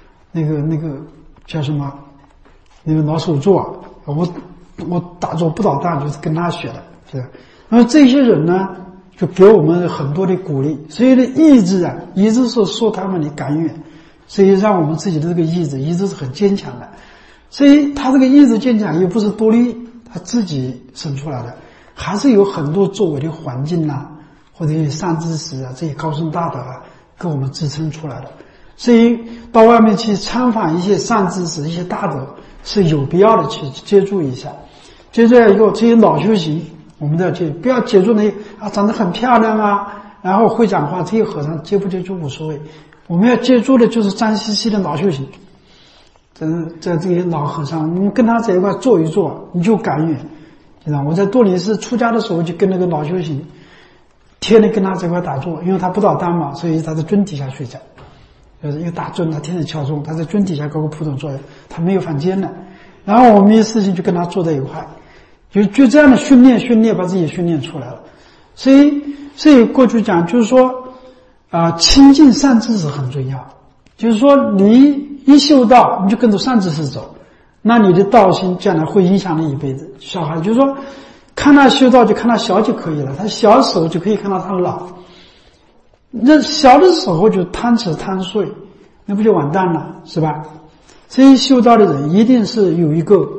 叫什么那个老手座我打坐不倒弹就是跟他学的，是吧？那么这些人呢，就给我们很多的鼓励，所以呢意志一直是受他们的感染，所以让我们自己的这个意志一直是很坚强的。所以他这个意志坚强也不是多利他自己生出来的，还是有很多周围的环境或者善知识这些高僧大德给我们支撑出来的。所以到外面去参访一些善知识、一些大德是有必要的去接触一下。接触以后，这些老修行我们都要接，不要接触那些长得很漂亮然后会讲话，这些和尚接不接触无所谓。我们要接触的就是脏兮兮的老修行，在这些老和尚，我们跟他在一块坐一坐，你就感染。我在多林寺出家的时候就跟那个老修行天天跟他在一块打坐，因为他不倒单嘛，所以他在尊底下睡觉，就是一个大尊，他天天敲钟，他在尊底下搞个普通坐，他没有房间的。然后我们一事情就跟他坐在一块，就这样的训练把自己训练出来了。所以过去讲就是说亲近善知识很重要，就是说你一修道你就跟着善知识走，那你的道心将来会影响你一辈子。小孩就是说看他修道就看他小就可以了，他小的时候就可以看到他老，那小的时候就贪吃贪睡，那不就完蛋了，是吧？所以修道的人一定是有一个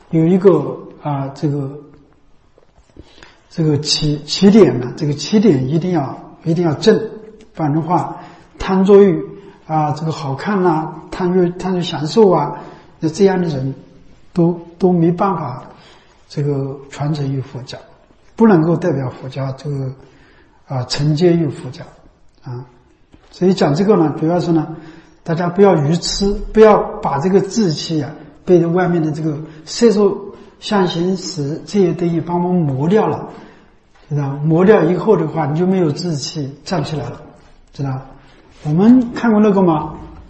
这个起点呢，这个起点一定要正，不然的话贪着欲这个好看贪着享受那这样的人都没办法这个传承于佛教，不能够代表佛教这个承接于佛教所以讲这个呢，主要是呢大家不要愚痴，不要把这个志气被外面的这个色受相行识这些东西帮我们磨掉了，知道磨掉以后的话，你就没有志气站起来了，知道我们看过那个吗？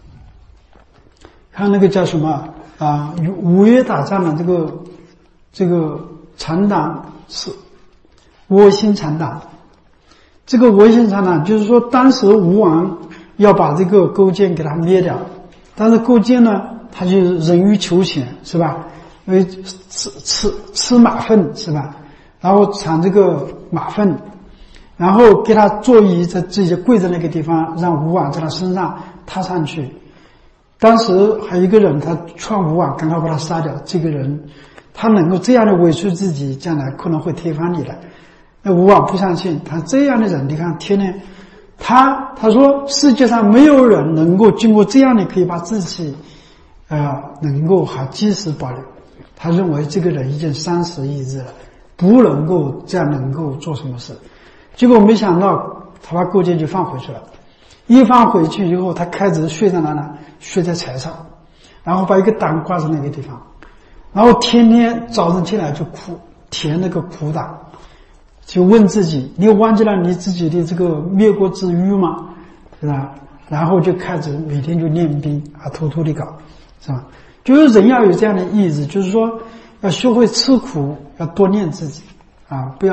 看那个叫什么五岳打仗的这个禅党是倭心禅党。这个倭心禅党就是说当时吴王要把这个勾践给他灭掉，但是勾践呢他就忍于求钱，是吧？因为吃马粪，是吧？然后产这个马粪，然后给他座椅在自己跪在那个地方，让吴王在他身上踏上去。当时还有一个人他劝吴王赶快把他杀掉，这个人他能够这样的委屈自己，将来可能会推翻你的。那吴王不相信，他这样的人，你看天天他说世界上没有人能够经过这样的可以把志气能够还及时保留。他认为这个人已经30意志了，不能够这样能够做什么事。结果没想到他把勾践就放回去了，一放回去以后，他开始睡在哪呢？睡在柴上，然后把一个胆挂在那个地方， 然后天天早上起来就哭，填那个苦胆，就问自己：你忘记了你自己的这个灭国之欲吗？是吧？然后就开始每天就练兵啊，偷偷的搞，是吧？就是人要有这样的意志，就是说要学会吃苦，要多练自己啊，不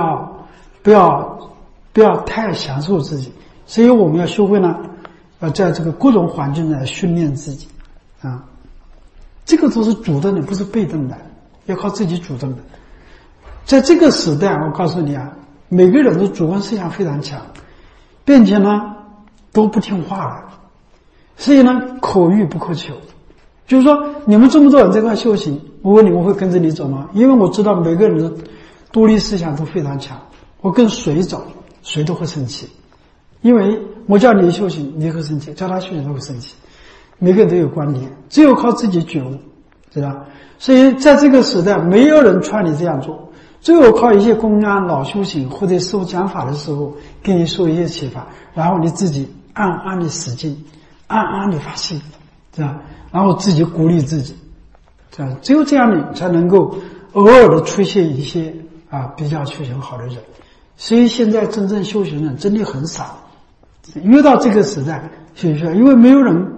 要太享受自己。所以我们要学会呢，要在这个各种环境来训练自己啊。这个都是主动的，不是被动的，要靠自己主动的。在这个时代，我告诉你啊，每个人的主观思想非常强，并且呢都不听话了，所以呢可遇不可求。就是说你们这么多人在这块修行，我问你们会跟着你走吗？因为我知道每个人的独立思想都非常强，我跟谁走谁都会生气，因为我叫你修行你会生气，叫他修行他会生气，每个人都有观点，只有靠自己觉悟，知道？所以在这个时代没有人劝你这样做，只有靠一些公安老修行或者师父讲法的时候给你说一些启发，然后你自己暗暗的使劲，暗暗的发心，这样，然后自己鼓励自己，这样，只有这样你才能够偶尔的出现一些比较修行好的人。所以现在真正修行人真的很少，遇到这个时代修行，因为没有人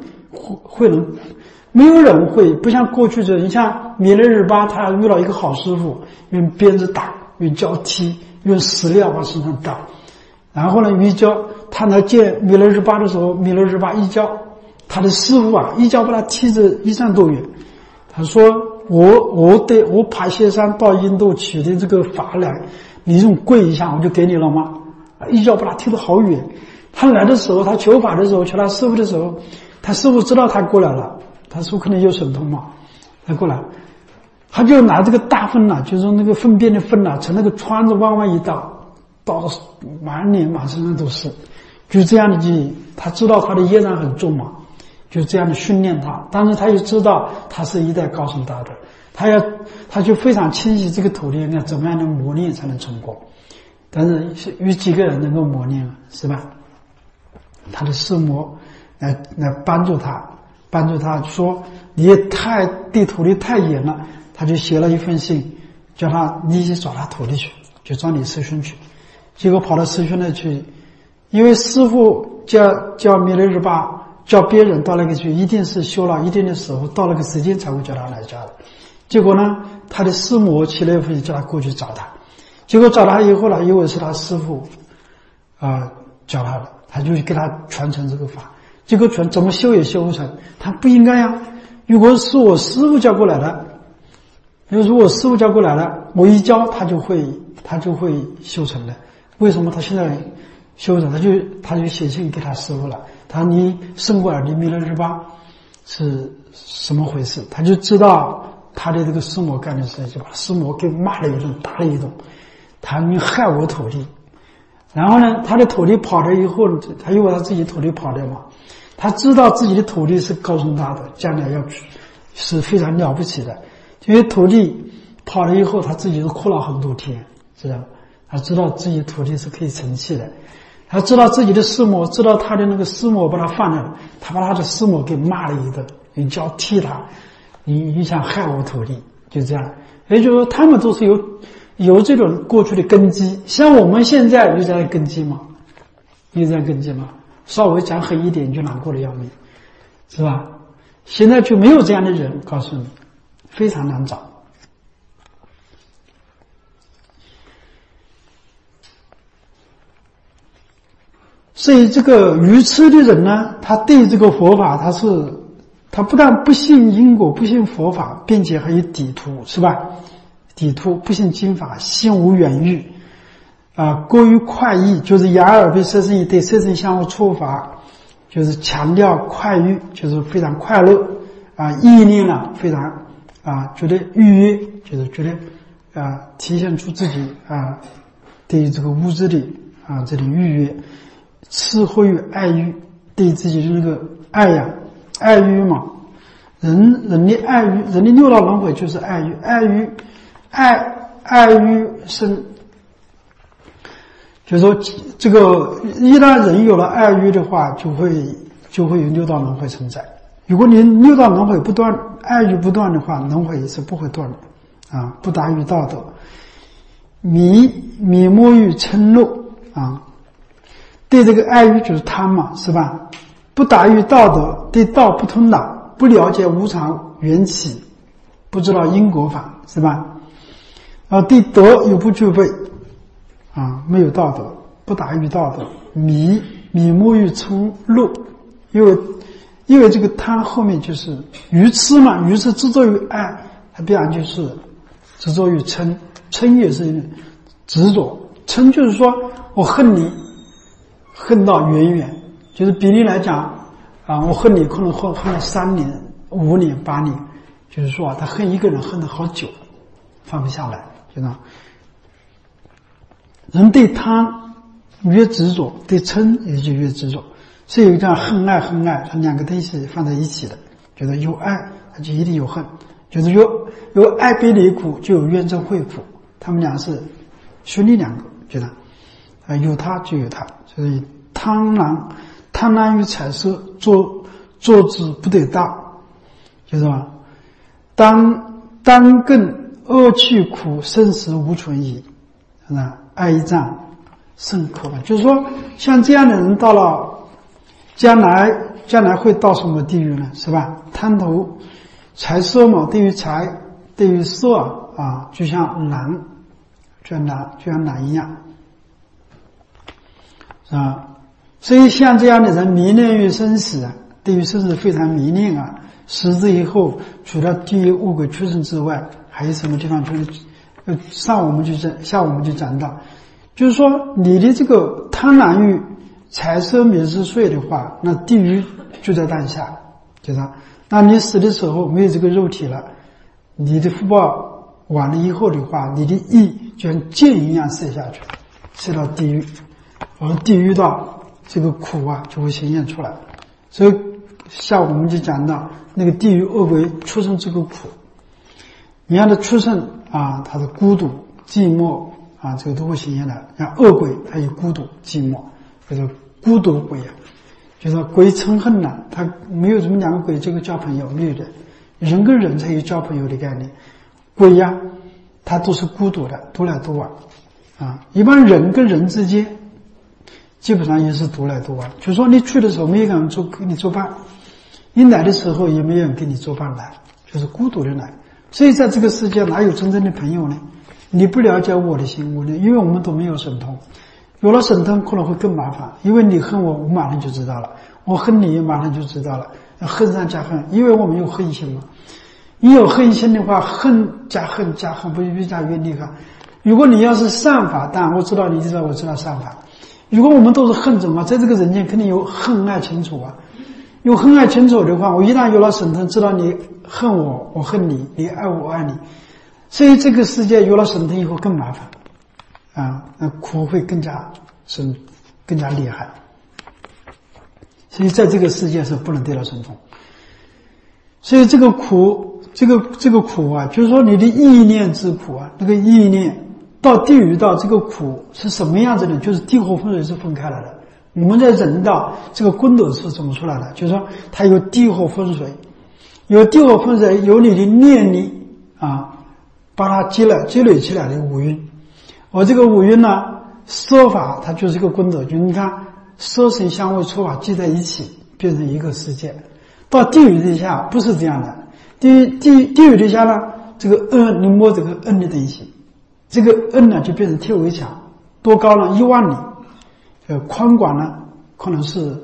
会不像过去的，你像弥勒日巴，他遇到一个好师傅，用鞭子打，用脚踢，用石料往身上打，然后呢一脚，他来见弥勒日巴的时候，弥勒日巴一脚，他的师傅一脚把他踢着1丈多远。他说我爬仙山到印度取的这个法来，你用跪一下我就给你了吗？一脚把他踢得好远。他来的时候，他求法的时候，求他师傅的时候，他师傅知道他过来了，他师傅可能有神通嘛，他过来，他就拿这个大粪就是那个粪便的粪从那个窗子往外一倒，倒得满脸满身上都是，就这样的去，他知道他的业障很重嘛，就这样的训练他，但是他又知道他是一代高僧大德，他就非常清晰这个土地应该怎么样的磨练才能成功，但是有几个人能够磨练了，是吧？他的师母来帮助他说你对土地太严了，他就写了一封信，叫他你去找他徒弟去，就找你师兄去。结果跑到师兄那去，因为师父叫弥勒日巴叫别人到那个去，一定是修了一定的时候，到了个时间才会叫他来家的。结果呢，他的师母起了一封叫他过去找他，结果找他以后呢，因为是他师父教他的，他就给他传承这个法，结果怎么修也修不成，他不应该呀。如果是我师父教过来的，我一教他就会修成的。为什么他现在修成？他就写信给他师父了，他说你生过来的弥勒日巴是什么回事？他就知道他的这个师母干的事，就把师母给骂了一顿，打了一顿，他你害我土地。然后呢，他的土地跑掉以后，他因为他自己土地跑掉嘛，他知道自己的土地是高僧大德，将来是非常了不起的。因为土地跑了以后，他自己都哭了很多天，知道吗？他知道自己土地是可以成器的，他知道自己的师母，知道他的那个师母把他放了，他把他的师母给骂了一顿，用脚踢他，你想害我土地，就这样。也就是说，他们都是有这种过去的根基，像我们现在有这样的根基吗？有这样根基吗？稍微讲狠一点就难过的要命，是吧？现在就没有这样的人，告诉你，非常难找。所以这个愚痴的人呢，他对这个佛法他不但不信因果，不信佛法，并且还有抵触，是吧？抵触，不信经法，心无远虑过于快意，就是眼耳鼻舌身意，对色身相互触法，就是强调快欲，就是非常快乐意念呢非常觉得愉悦，就是觉得体现出自己对于这个物质的这种愉悦。痴慧与爱欲，对自己的那个爱欲嘛，人的爱欲，人的六道轮回就是爱欲，爱欲生，就是说这个一旦人有了爱欲的话，就会有六道轮回存在。如果你六道轮回不断，爱欲不断的话，轮回是不会断的。 啊，不达于道德。迷莫于嗔怒啊，对这个爱欲就是贪嘛，是吧？不达于道德，对道不通达，不了解无常缘起，不知道因果法，是吧？对德又不具备啊，没有道德，不达于道德。迷莫于嗔怒，因为这个贪后面就是愚痴嘛，愚痴执着于爱，它必然就是执着于嗔，嗔也是执着，嗔就是说我恨你，恨到远远，就是比例来讲啊，我恨你可能恨了3年、5年、8年，就是说他恨一个人恨得好久，放不下来，知道吗？人对贪越执着，对嗔也就越执着，所以有这样恨爱，它两个东西放在一起的，觉得有爱它就一定有恨，觉得有爱别离苦就有怨憎会苦，他们俩是兄弟两个，觉得有他就有他，所以贪婪于财色，做之不得当，就是吧？当更恶趣苦，生死无存矣，是吧？爱障甚可怕。就是说，像这样的人到了将来会到什么地狱呢？是吧？贪图财色嘛，对于财，对于色啊，就像狼一样啊。所以像这样的人迷恋于生死啊，对于生死非常迷恋啊。死之以后，除了地狱恶鬼畜生之外，还有什么地方？下午我们就讲到，就是说你的这个贪婪欲财色名食睡的话，那地狱就在当下，对吧？那你死的时候没有这个肉体了，你的福报完了以后的话，你的意就像箭一样射下去，射到地狱，而地狱到这个苦啊就会显现出来。所以下午我们就讲到那个地狱恶鬼畜生这个苦，你看的畜生啊，他的孤独寂寞啊，这个都会显现的。像恶鬼他有孤独寂寞，就是孤独鬼啊，就是鬼嗔恨呐，他没有什么两个鬼这个交朋友，没有的，人跟人才有交朋友的概念。鬼呀，他都是孤独的，独来独往啊。一般人跟人之间基本上也是独来独往，就是说你去的时候没有人跟你作伴，你来的时候也没有人跟你作伴来，就是孤独的来。所以在这个世界哪有真正的朋友呢？你不了解我的心，因为我们都没有神通，有了神通可能会更麻烦，因为你恨我马上就知道了，我恨你马上就知道了，恨上加恨，因为我们有恨心嘛。你有恨心的话，恨加恨加恨不就越加越厉害？如果你要是善法，当然我知道你知道我知道善法。如果我们都是恨种啊，在这个人间肯定有恨爱情仇啊。有恨爱情仇的话，我一旦有了神通，知道你恨我，我恨你，你爱我，我爱你，所以这个世界有了神通以后更麻烦啊，那苦会更加深，更加厉害。所以在这个世界是不能得到神通。所以这个苦，这个苦啊，就是说你的意念之苦啊，那个意念到地狱道这个苦是什么样子的？就是地火风水是分开来的。我们在人道这个功德是怎么出来的？就是说它有地火风水，有地火风水，有你的念力啊，把它积累起来的五蕴。而这个五蕴呢，色法它就是一个功德，就你看色声香味触法聚在一起变成一个世界。到地狱底下不是这样的，地狱底下呢，这个恩你摸这个恩的东西，这个恩呢就变成铁围墙，多高呢？1万里。宽广呢可能是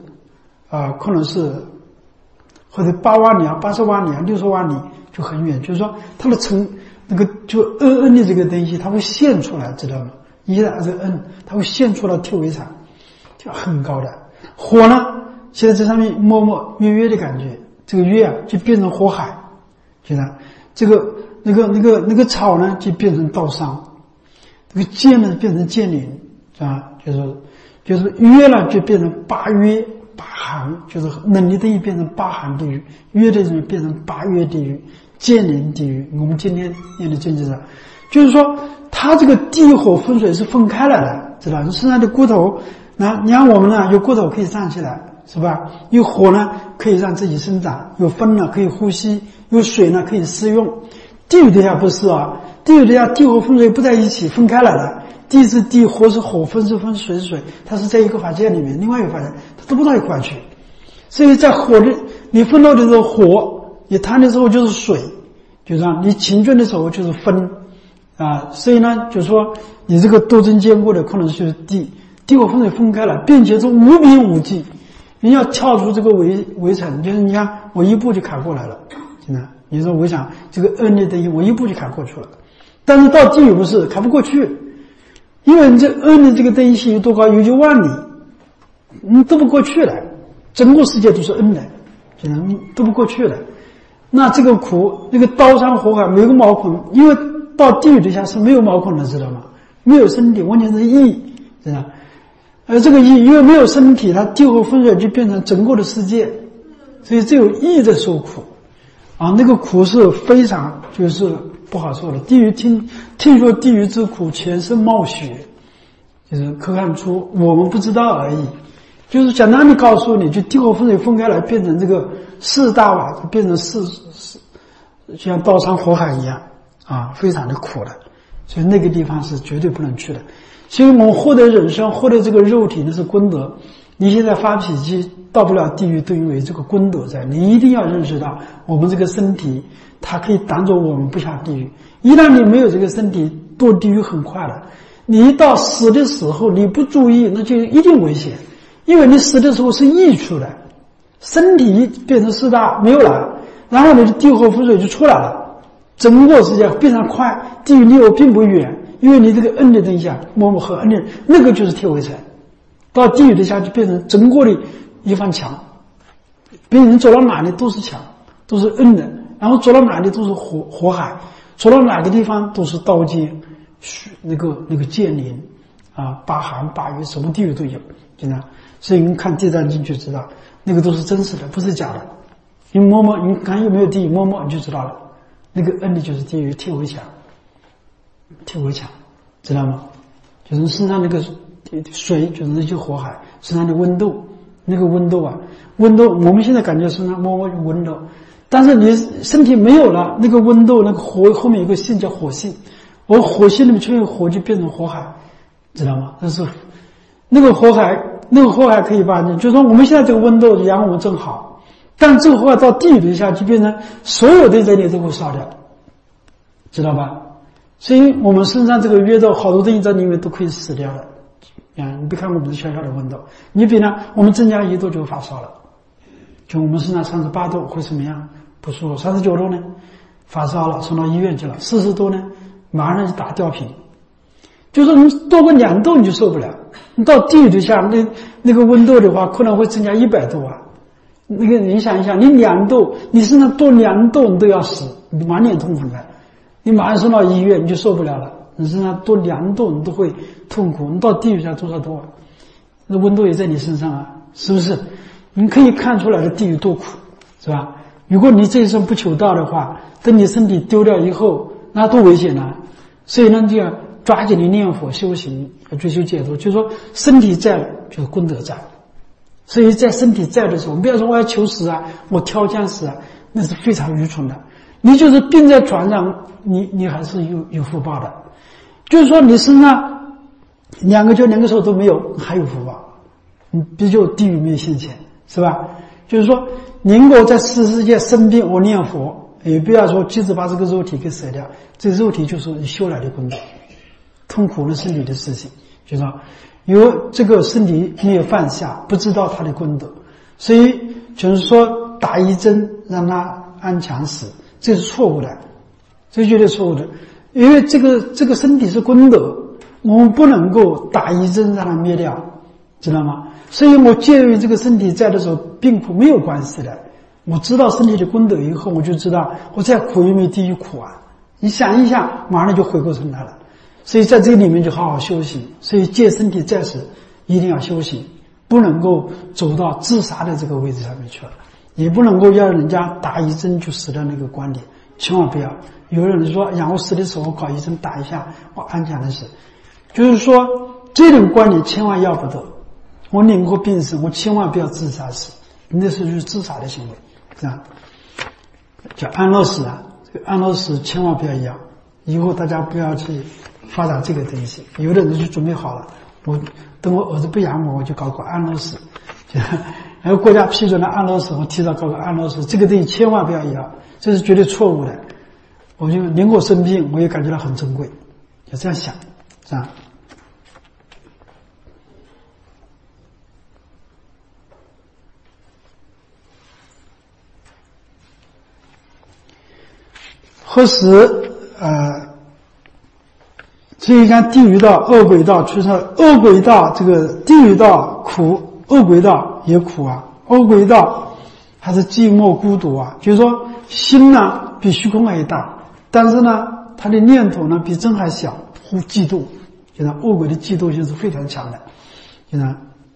或者8万里啊、80万里啊、60万里就很远，就是说它的那个就恩的这个东西它会现出来，知道吗？一旦这个恩它会现出来铁围墙，就很高的。火呢现在在上面默默跃跃的感觉，这个跃啊就变成火海，觉得这个那个草呢就变成刀伤，这个剑呢变成剑灵啊，就是约了就变成8约8寒，就是能力的一变成8寒地狱，约的人变成8约地狱、剑灵地狱。我们今天念的经济上，就是说它这个地火风水是分开来的，知道？你身上的骨头，那你看我们呢，有骨头可以站起来，是吧？有火呢可以让自己生长，有风呢可以呼吸，有水呢可以施用。地狱底下不是啊， 地狱底下地火风水不在一起，分开来的。地是地，火是火，风是风，水是水，它是在一个法界里面，另外一个法界它都不到一块去。所以在火的你奋斗的时候火，你贪的时候就是水，就是说你勤倦的时候就是风啊。所以呢，就是说你这个斗争坚固的可能就是地火风水分开了，并且是无边无际。你要跳出这个围城，就是你看我一步就砍过来了，真的。你说我想这个恶劣的我一步就砍过去了，但是到地狱不是砍不过去，因为你这恶劣这个灯系有多高，有9万里，你都不过去了，整个世界都是恩的，真的都不过去了。那这个苦，那个刀山火海没有毛孔，因为到地狱底下是没有毛孔的，知道吗？没有身体，完全是意，知道。而这个意因为没有身体，它地火风水就变成整个的世界，所以只有意在受苦啊。那个苦是非常就是不好受的。地狱听说地狱之苦，全身冒血，就是可看出我们不知道而已。就是简单的告诉你，就地火风水分开来变成这个四大瓦，变成四像刀山火海一样啊，非常的苦的。所以那个地方是绝对不能去的。所以我们获得人生，获得这个肉体，那是功德。你现在发脾气到不了地狱，都因为这个功德在。你一定要认识到，我们这个身体它可以挡着我们不下地狱。一旦你没有这个身体，堕地狱很快的。你一到死的时候，你不注意，那就一定危险。因为你死的时候是溢出来，身体变成四大没有了，然后你的地火风水就出来了，整个世界非常快，地狱离我并不远。因为你这个恩的灯下，默默和恩的那个就是铁围城，到地狱底下就变成整个的一番墙，别人走到哪里都是墙，都是恩的，然后走到哪里都是火海，走到哪个地方都是刀剑，那个剑灵啊，八寒八月，什么地狱都有，真的。所以你看《地藏经》就知道，那个都是真实的，不是假的。你摸摸，你看有没有地狱，摸摸你就知道了。那个恩的就是地狱铁围墙。铁围墙，知道吗？就是身上那个水，就是那些火海，身上的温度，那个温度啊，温度我们现在感觉身上摸摸有温度，但是你身体没有了那个温度，那个火后面有个性叫火性，我火性里面出现火就变成火海，知道吗？但是那个火海可以把你，就是说我们现在这个温度阳我们正好，但这个火海到地狱底下就变成所有的人力都会烧掉，知道吧？所以我们身上这个月度好多东西在里面都可以死掉的。你别看我们的小小的温度，你比呢，我们增加1度就发烧了。就我们身上38度会什么样？不舒服。39度呢，发烧了，送到医院去了。40度呢，马上就打吊瓶。就是你多个2度你就受不了。你到地狱底下那个温度的话，可能会增加100度啊。那个你想一想，你2度，你身上多2度你都要死，你满脸痛苦的。你马上送到医院，你就受不了了。你身上多2度，你都会痛苦。你到地狱下多少度啊？那温度也在你身上啊，是不是？你可以看出来的地狱多苦，是吧？如果你这一生不求道的话，等你身体丢掉以后，那多危险啊！所以呢，就要抓紧的念佛修行，要追求解脱。就是说，身体在了，就是功德在。所以在身体在的时候，不要说我要求死啊，我挑将死啊，那是非常愚蠢的。你就是病在床上，你还是有福报的。就是说你身上2个脚2个手都没有，还有福报。你比较地狱没有现前，是吧？就是说您我在世界生病，我念佛，也不要说即使把这个肉体给舍掉，这肉体就是你修来的功德。痛苦的身体的事情，就是说有这个身体没有放下，不知道它的功德，所以就是说打一针让它安详死，这是错误的，这绝对错误的。因为这个身体是功德，我们不能够打一针让它灭掉，知道吗？所以我介于这个身体在的时候，病苦没有关系的。我知道身体的功德以后，我就知道我再苦也没地狱苦啊。你想一想，马上就回过神来了。所以在这个里面就好好修行。所以借身体在时，一定要修行，不能够走到自杀的这个位置上面去了，也不能够要人家打一针就死的那个观点，千万不要。有人说我死的时候搞一针打一下，我安详的死，就是说这种观点千万要不得。我宁可病死，我千万不要自杀死，那是就是自杀的行为，这样叫安乐死啊。这个安乐死千万不要要以后大家不要去发展这个东西。有的人就准备好了，我等我儿子不养我就搞个安乐死，然后国家批准了安乐死，我提早搞个安乐死，这个东西千万不要要，这是绝对错误的。我就连我生病我也感觉到很珍贵，就这样想，是吧？何时所以讲地狱道、恶鬼道出生，恶鬼道这个地狱道苦，恶鬼道也苦啊。恶鬼道还是寂寞孤独啊，就是说心呢比虚空还大，但是呢他的念头呢比真还小，互嫉妒，就是恶鬼的嫉妒性是非常强的，就是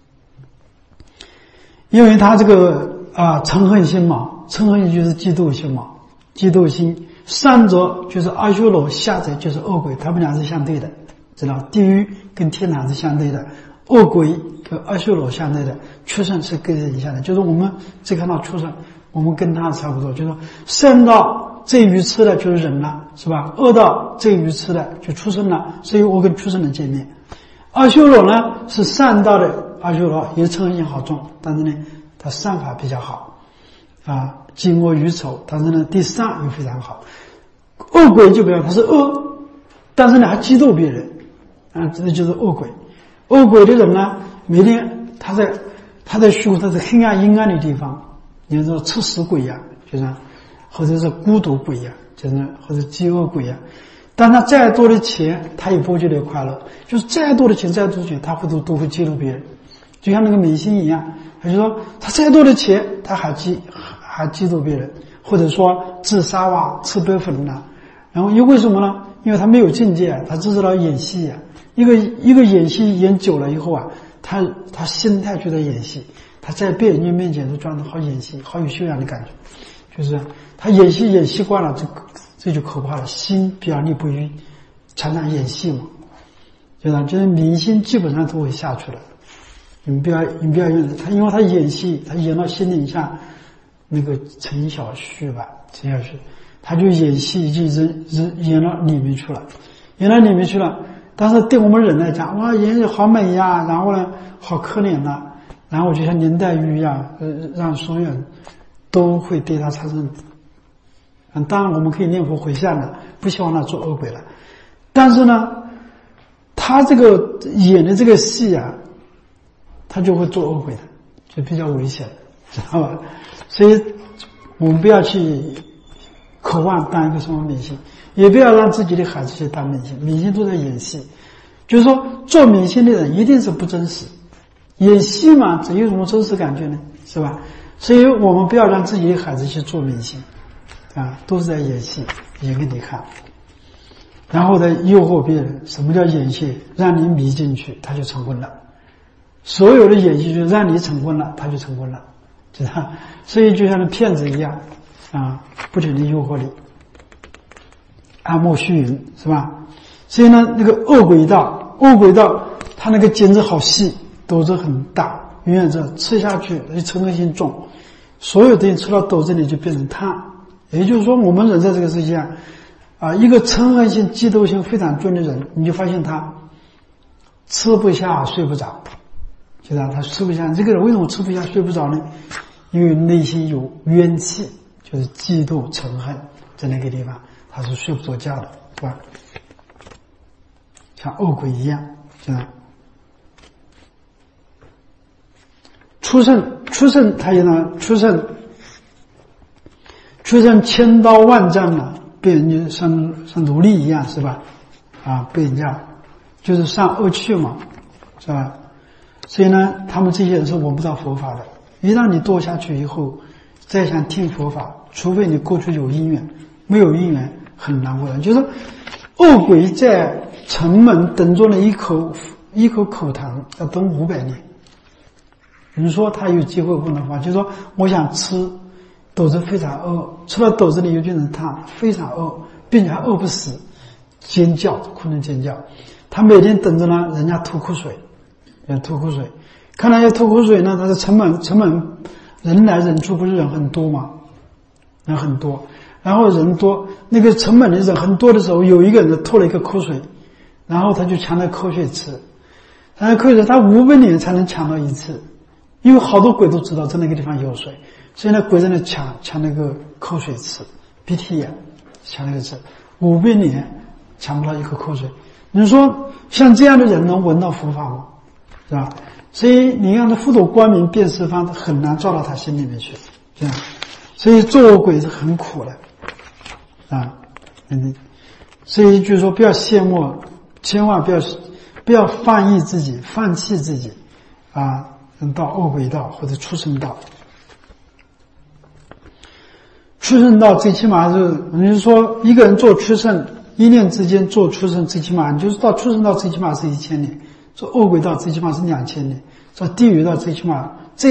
因为他这个嗔恨心嘛，嗔恨心就是嫉妒心嘛，嫉妒心。上者就是阿修罗，下者就是恶鬼，他们俩是相对的，知道？地狱跟天堂是相对的，恶鬼跟阿修罗相对的，畜生是跟人相对的。就是我们只看到畜生，我们跟他差不多。就是说，善道最愚痴的就是人了，是吧？恶道最愚痴的就畜生了，所以我跟畜生人见面。阿修罗呢是善道的阿修罗，也嗔恨心好重，但是呢，他善法比较好。嫉恶愚丑，但是呢，对善又非常好。恶鬼就不要，他是恶，但是呢还嫉妒别人，这就是恶鬼。恶鬼的人呢，每天他在虚空，他是黑暗阴暗的地方，你说吃死鬼呀，就是或者是孤独鬼呀，就是或者饥饿鬼呀。但他再多的钱，他也不会觉得快乐，就是再多的钱，再多的钱，他都会嫉妒别人，就像那个明星一样。他就说他再多的钱，他还嫉妒别人，或者说自杀啊，吃白粉呐。然后因为什么呢？因为他没有境界，他只知道演戏啊。一个演戏演久了以后啊，他心态就在演戏，他在别人面前都装得好演戏，好有修养的感觉。就是他演戏演习惯了，这就可怕了，心表里不一，常常演戏嘛。就是明星基本上都会下去了。你不要用他，因为他演戏，他演到心里像那个陈小旭吧，他就演戏就演到里面去了，但是对我们人来讲，哇，演得好美呀，然后呢好可怜呐，然后就像林黛玉一样，让所有人都会对他产生当然我们可以念佛回向的，不希望他做恶鬼了。但是呢他这个演的这个戏啊，他就会做恶鬼的，就比较危险，知道吧？所以我们不要去渴望当一个什么明星，也不要让自己的孩子去当明星，明星都在演戏。就是说做明星的人一定是不真实，演戏嘛，怎有什么真实感觉呢？是吧？所以我们不要让自己的孩子去做明星都是在演戏，演给你看，然后再诱惑别人。什么叫演戏？让你迷进去，他就成功了。所有的演戏就是让你成功了，他就成功了，知道？所以就像那骗子一样不停的诱惑你，爱慕虚荣，是吧？所以呢，那个恶鬼道他那个尖子好细，斗志很大，永远这吃下去嗔恨心重，所有东西吃到斗志里就变成贪。也就是说，我们人在这个世界上一个嗔恨心、嫉妒心非常重的人，你就发现他吃不下睡不着，就是他吃不下。这个人为什么吃不下睡不着呢？因为内心有冤气，就是嫉妒嗔恨，在那个地方他是睡不着觉的，是吧？像恶鬼一样，是吧？出生他也呢，出生千刀万战了，被人家像奴隶一样，是吧？被人家就是上恶趣嘛，是吧？所以呢，他们这些人是闻不到佛法的。一旦你堕下去以后，再想听佛法，除非你过去有因缘，没有因缘很难过的。就是恶鬼在城门等着了一口口糖，要等500年。你说他有机会问的话，就是说我想吃，斗志非常饿，吃了斗志里有点人烫，非常饿，并且还饿不死，尖叫，哭能尖叫。他每天等着呢，人家吐口水，看到要吐口水呢，他的城门人来人出，不是人很多吗？人很多， 然后人多，那个城门的人很多的时候，有一个人吐了一个口水，然后他就抢那口水吃，他500年才能抢到一次，因为好多鬼都知道在那个地方有水，所以呢鬼在那抢那个口水吃，鼻涕眼抢那个吃，500年抢不到一口口水。你说像这样的人能闻到佛法吗？是吧？所以你让他复读光明辨十方，很难照到他心里面去，这样。所以做恶鬼是很苦的啊，所以就是说不要羡慕，千万不要放逸自己，放弃自己啊，到恶鬼道或者畜生道。畜生道最起码是，你是说一个人做畜生，一念之间做畜生，最起码你就是到畜生道最起码是1000年，做恶鬼道最起码是2000年，做地狱道最起码是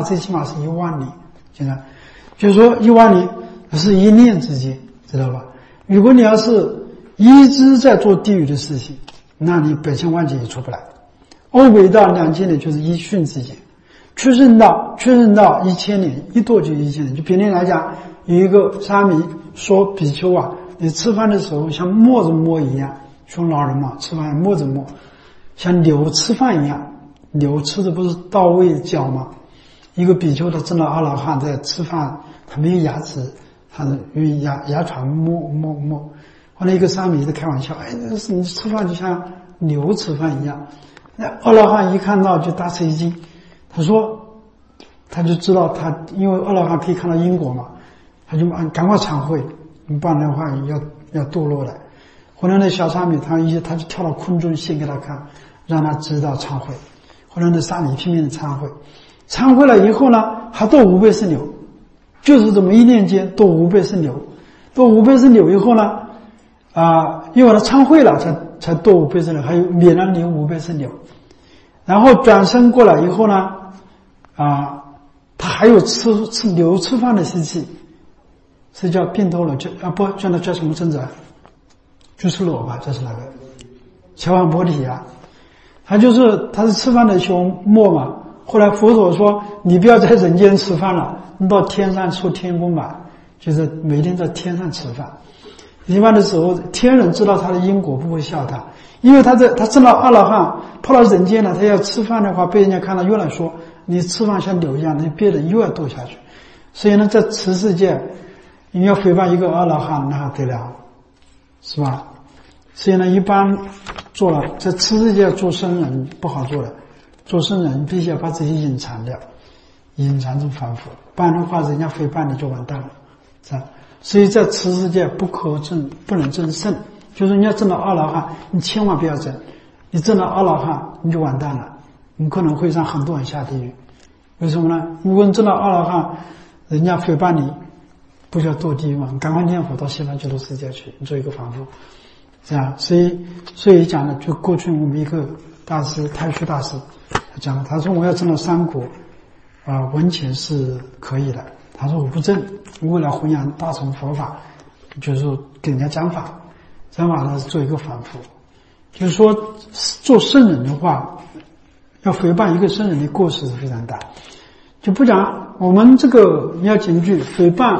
1万年，现在就是说1万年是一念之间，知道吧？如果你要是一直在做地狱的事情，那你百千万劫也出不来。恶鬼道2000年就是一瞬之间，畜生道1000年，一多就1000年。就比例来讲，有一个沙弥说比丘啊，你吃饭的时候像磨着磨一样，说老人嘛吃饭磨着磨，像牛吃饭一样，牛吃的不是到位嚼吗？一个比丘他证了阿罗汉在吃饭，他没有牙齿，他用牙床磨。后来一个沙弥在开玩笑，你吃饭就像牛吃饭一样。那阿罗汉一看到就大吃一惊，他就知道因为阿罗汉可以看到因果嘛，他就赶快忏悔，不然的话要堕落了。后来那小沙弥他就跳到空中献给他看，让他知道忏悔。后来那沙弥拼命的忏悔了以后呢，还堕5辈是牛，就是这么一念间堕5辈是牛，堕5辈是牛以后呢，因为他忏悔了才堕5辈是牛，还有免了牛5辈是牛，然后转生过来以后呢，他还有吃牛吃饭的习气，是叫病头了，叫那叫什么症子啊？就是裸吧，这是那个乔王波提啊，他是吃饭的时候磨嘛。后来佛陀说你不要在人间吃饭了，你到天上出天宫吧，就是每天在天上吃饭。一般的时候天人知道他的因果，不会笑他，因为他证到阿罗汉跑到人间了，他要吃饭的话被人家看到又来说你吃饭像牛一样，那别人又要堕下去。所以呢在此世界你要诽谤一个阿罗汉那得了，是吧？所以呢一般做了在此世界做僧人不好做的，做僧人必须要把自己隐藏掉，隐藏成凡夫，不然的话人家诽谤你就完蛋了，是吧？所以在此世界不能证圣，就是你要证到阿罗汉，你千万不要证，你证到阿罗汉你就完蛋了，你可能会让很多人下地狱。为什么呢？如果你证到阿罗汉，人家诽谤你，不就要堕地狱吗？你赶快念佛到西方极乐世界去，你做一个凡夫，这样。所以讲呢，就过去我们一个大师太虚大师他讲了，他说我要证到三果文钱是可以的，他说我不证，为了弘扬大乘佛法，就是说给人家讲法呢做一个凡夫。就是说做圣人的话，要诽谤一个圣人的过失是非常大。就不讲我们这个你要警句，诽谤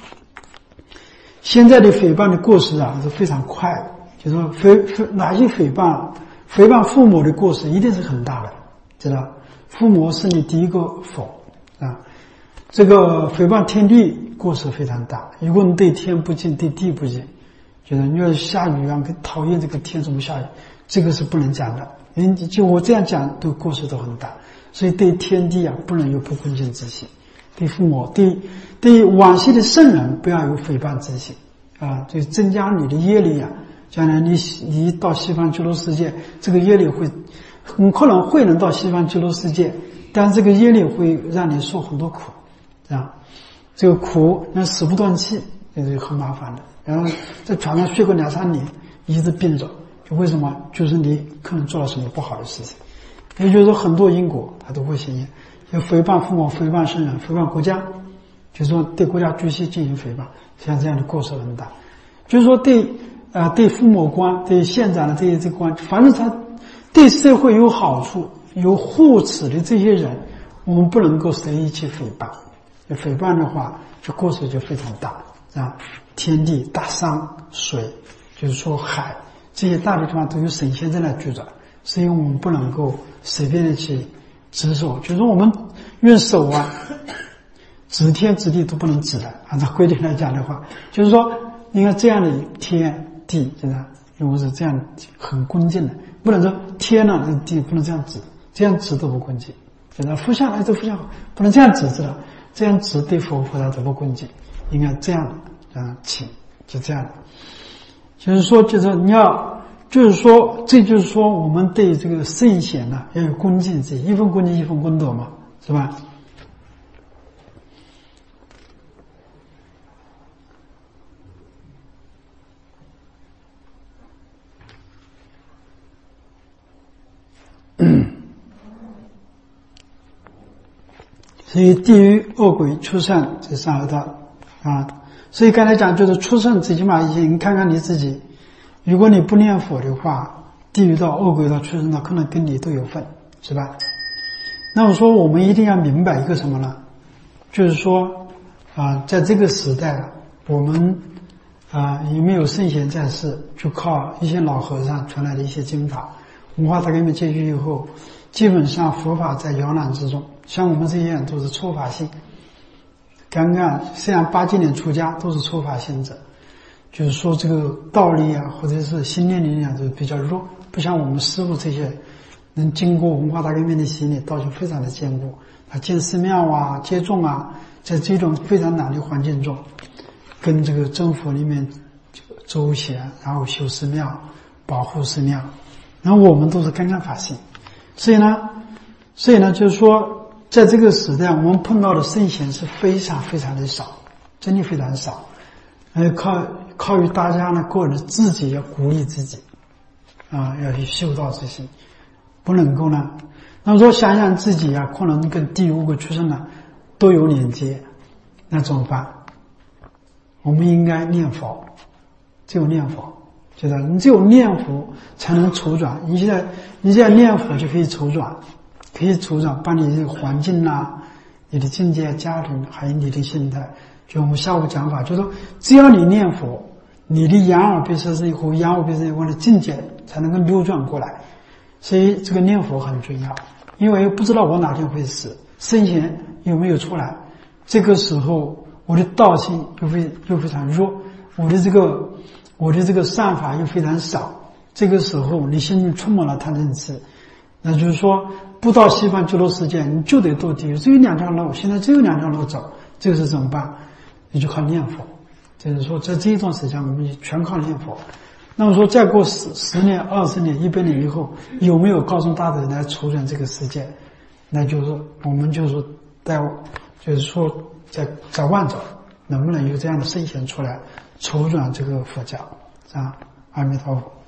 现在的诽谤的过失是非常快，就是说哪些诽谤父母的过失一定是很大的，知道？父母是你第一个否这个诽谤天地过失非常大，如果你对天不敬，对地不敬，就是你要下雨讨厌这个天怎么下雨，这个是不能讲的。就我这样讲对过失都很大，所以对天地不能有不恭敬之心，对父母对往昔的圣人不要有诽谤之心就增加你的业力将来你到西方极乐世界，这个业力很可能会能到西方极乐世界，但这个业力会让你受很多苦这个苦那死不断气，这是很麻烦的。然后在床上睡个2-3年一直病着，就为什么？就是你可能做了什么不好的事情，也就是说很多因果它都会显现。就诽谤父母、诽谤圣人、诽谤国家，就是说对国家巨蟹进行诽谤，像这样的过失很大。就是说对父母官、对县长的这些官，反正他对社会有好处、有护持的这些人，我们不能够随意去诽谤。诽谤的话，这过失就非常大啊，天地、大山、水，就是说海，这些大的地方都有神仙在那居着，所以我们不能够随便的去指手，就是说我们用手啊指天指地都不能指的。按照规定来讲的话，就是说你看这样的天地，就是如果是这样很恭敬的，不能说天呢地不能这样指，这样指都不恭敬。就是佛像来这佛像不能这样指着的，这样指对佛菩萨都不恭敬，应该这样的请，就这样的。就是说，就是你要，就是说，这就是说，我们对这个圣贤呢要有恭敬之意，一分恭敬一分功德嘛，是吧？所以地狱、恶鬼、畜生这三恶道啊，所以刚才讲就是畜生，最起码你看看你自己，如果你不念佛的话，地狱道、恶鬼道、畜生道可能跟你都有份，是吧？那么说我们一定要明白一个什么呢？就是说在这个时代我们有没有圣贤在世，就靠一些老和尚传来的一些经法。文化大革命结束以后，基本上佛法在摇篮之中，像我们这些人都是初法性，刚刚虽然80年出家都是初法性者，就是说这个道理或者是心念力量都比较弱，不像我们师父这些能经过文化大革命的洗礼，道行非常的坚固。他建寺庙接众在这种非常难的环境中，跟这个政府里面周旋，然后修寺庙、保护寺庙。然后我们都是刚刚发心，所以呢，就是说，在这个时代，我们碰到的圣贤是非常非常的少，真的非常少。靠于大家呢，个人自己要鼓励自己，要去修道之心，不能够呢。那么说想想自己可能跟地狱恶鬼畜生都有连接，那怎么办？我们应该念佛，只有念佛。就是你只有念佛才能抽转，你现在念佛就可以抽转，把你这个环境你的境界、家庭还有你的心态，就我们下午讲法，就是说只要你念佛，你的眼耳鼻舌身意和眼耳鼻舌身意的境界才能够扭转过来。所以这个念佛很重要，因为不知道我哪天会死，圣贤有没有出来，这个时候我的道心又非常弱，我的这个善法又非常少，这个时候你心里充满了贪嗔痴，那就是说不到西方极乐世界你就得堕地狱，只有2条路，现在只有2条路走，这个是怎么办？你就靠念佛。就是说在这一段时间我们全靠念佛。那么说再过10年、20年、100年以后，有没有高僧大德来抽转这个世界？那就是我们就是在万找能不能有这样的圣贤出来抽转这个佛教阿弥陀佛。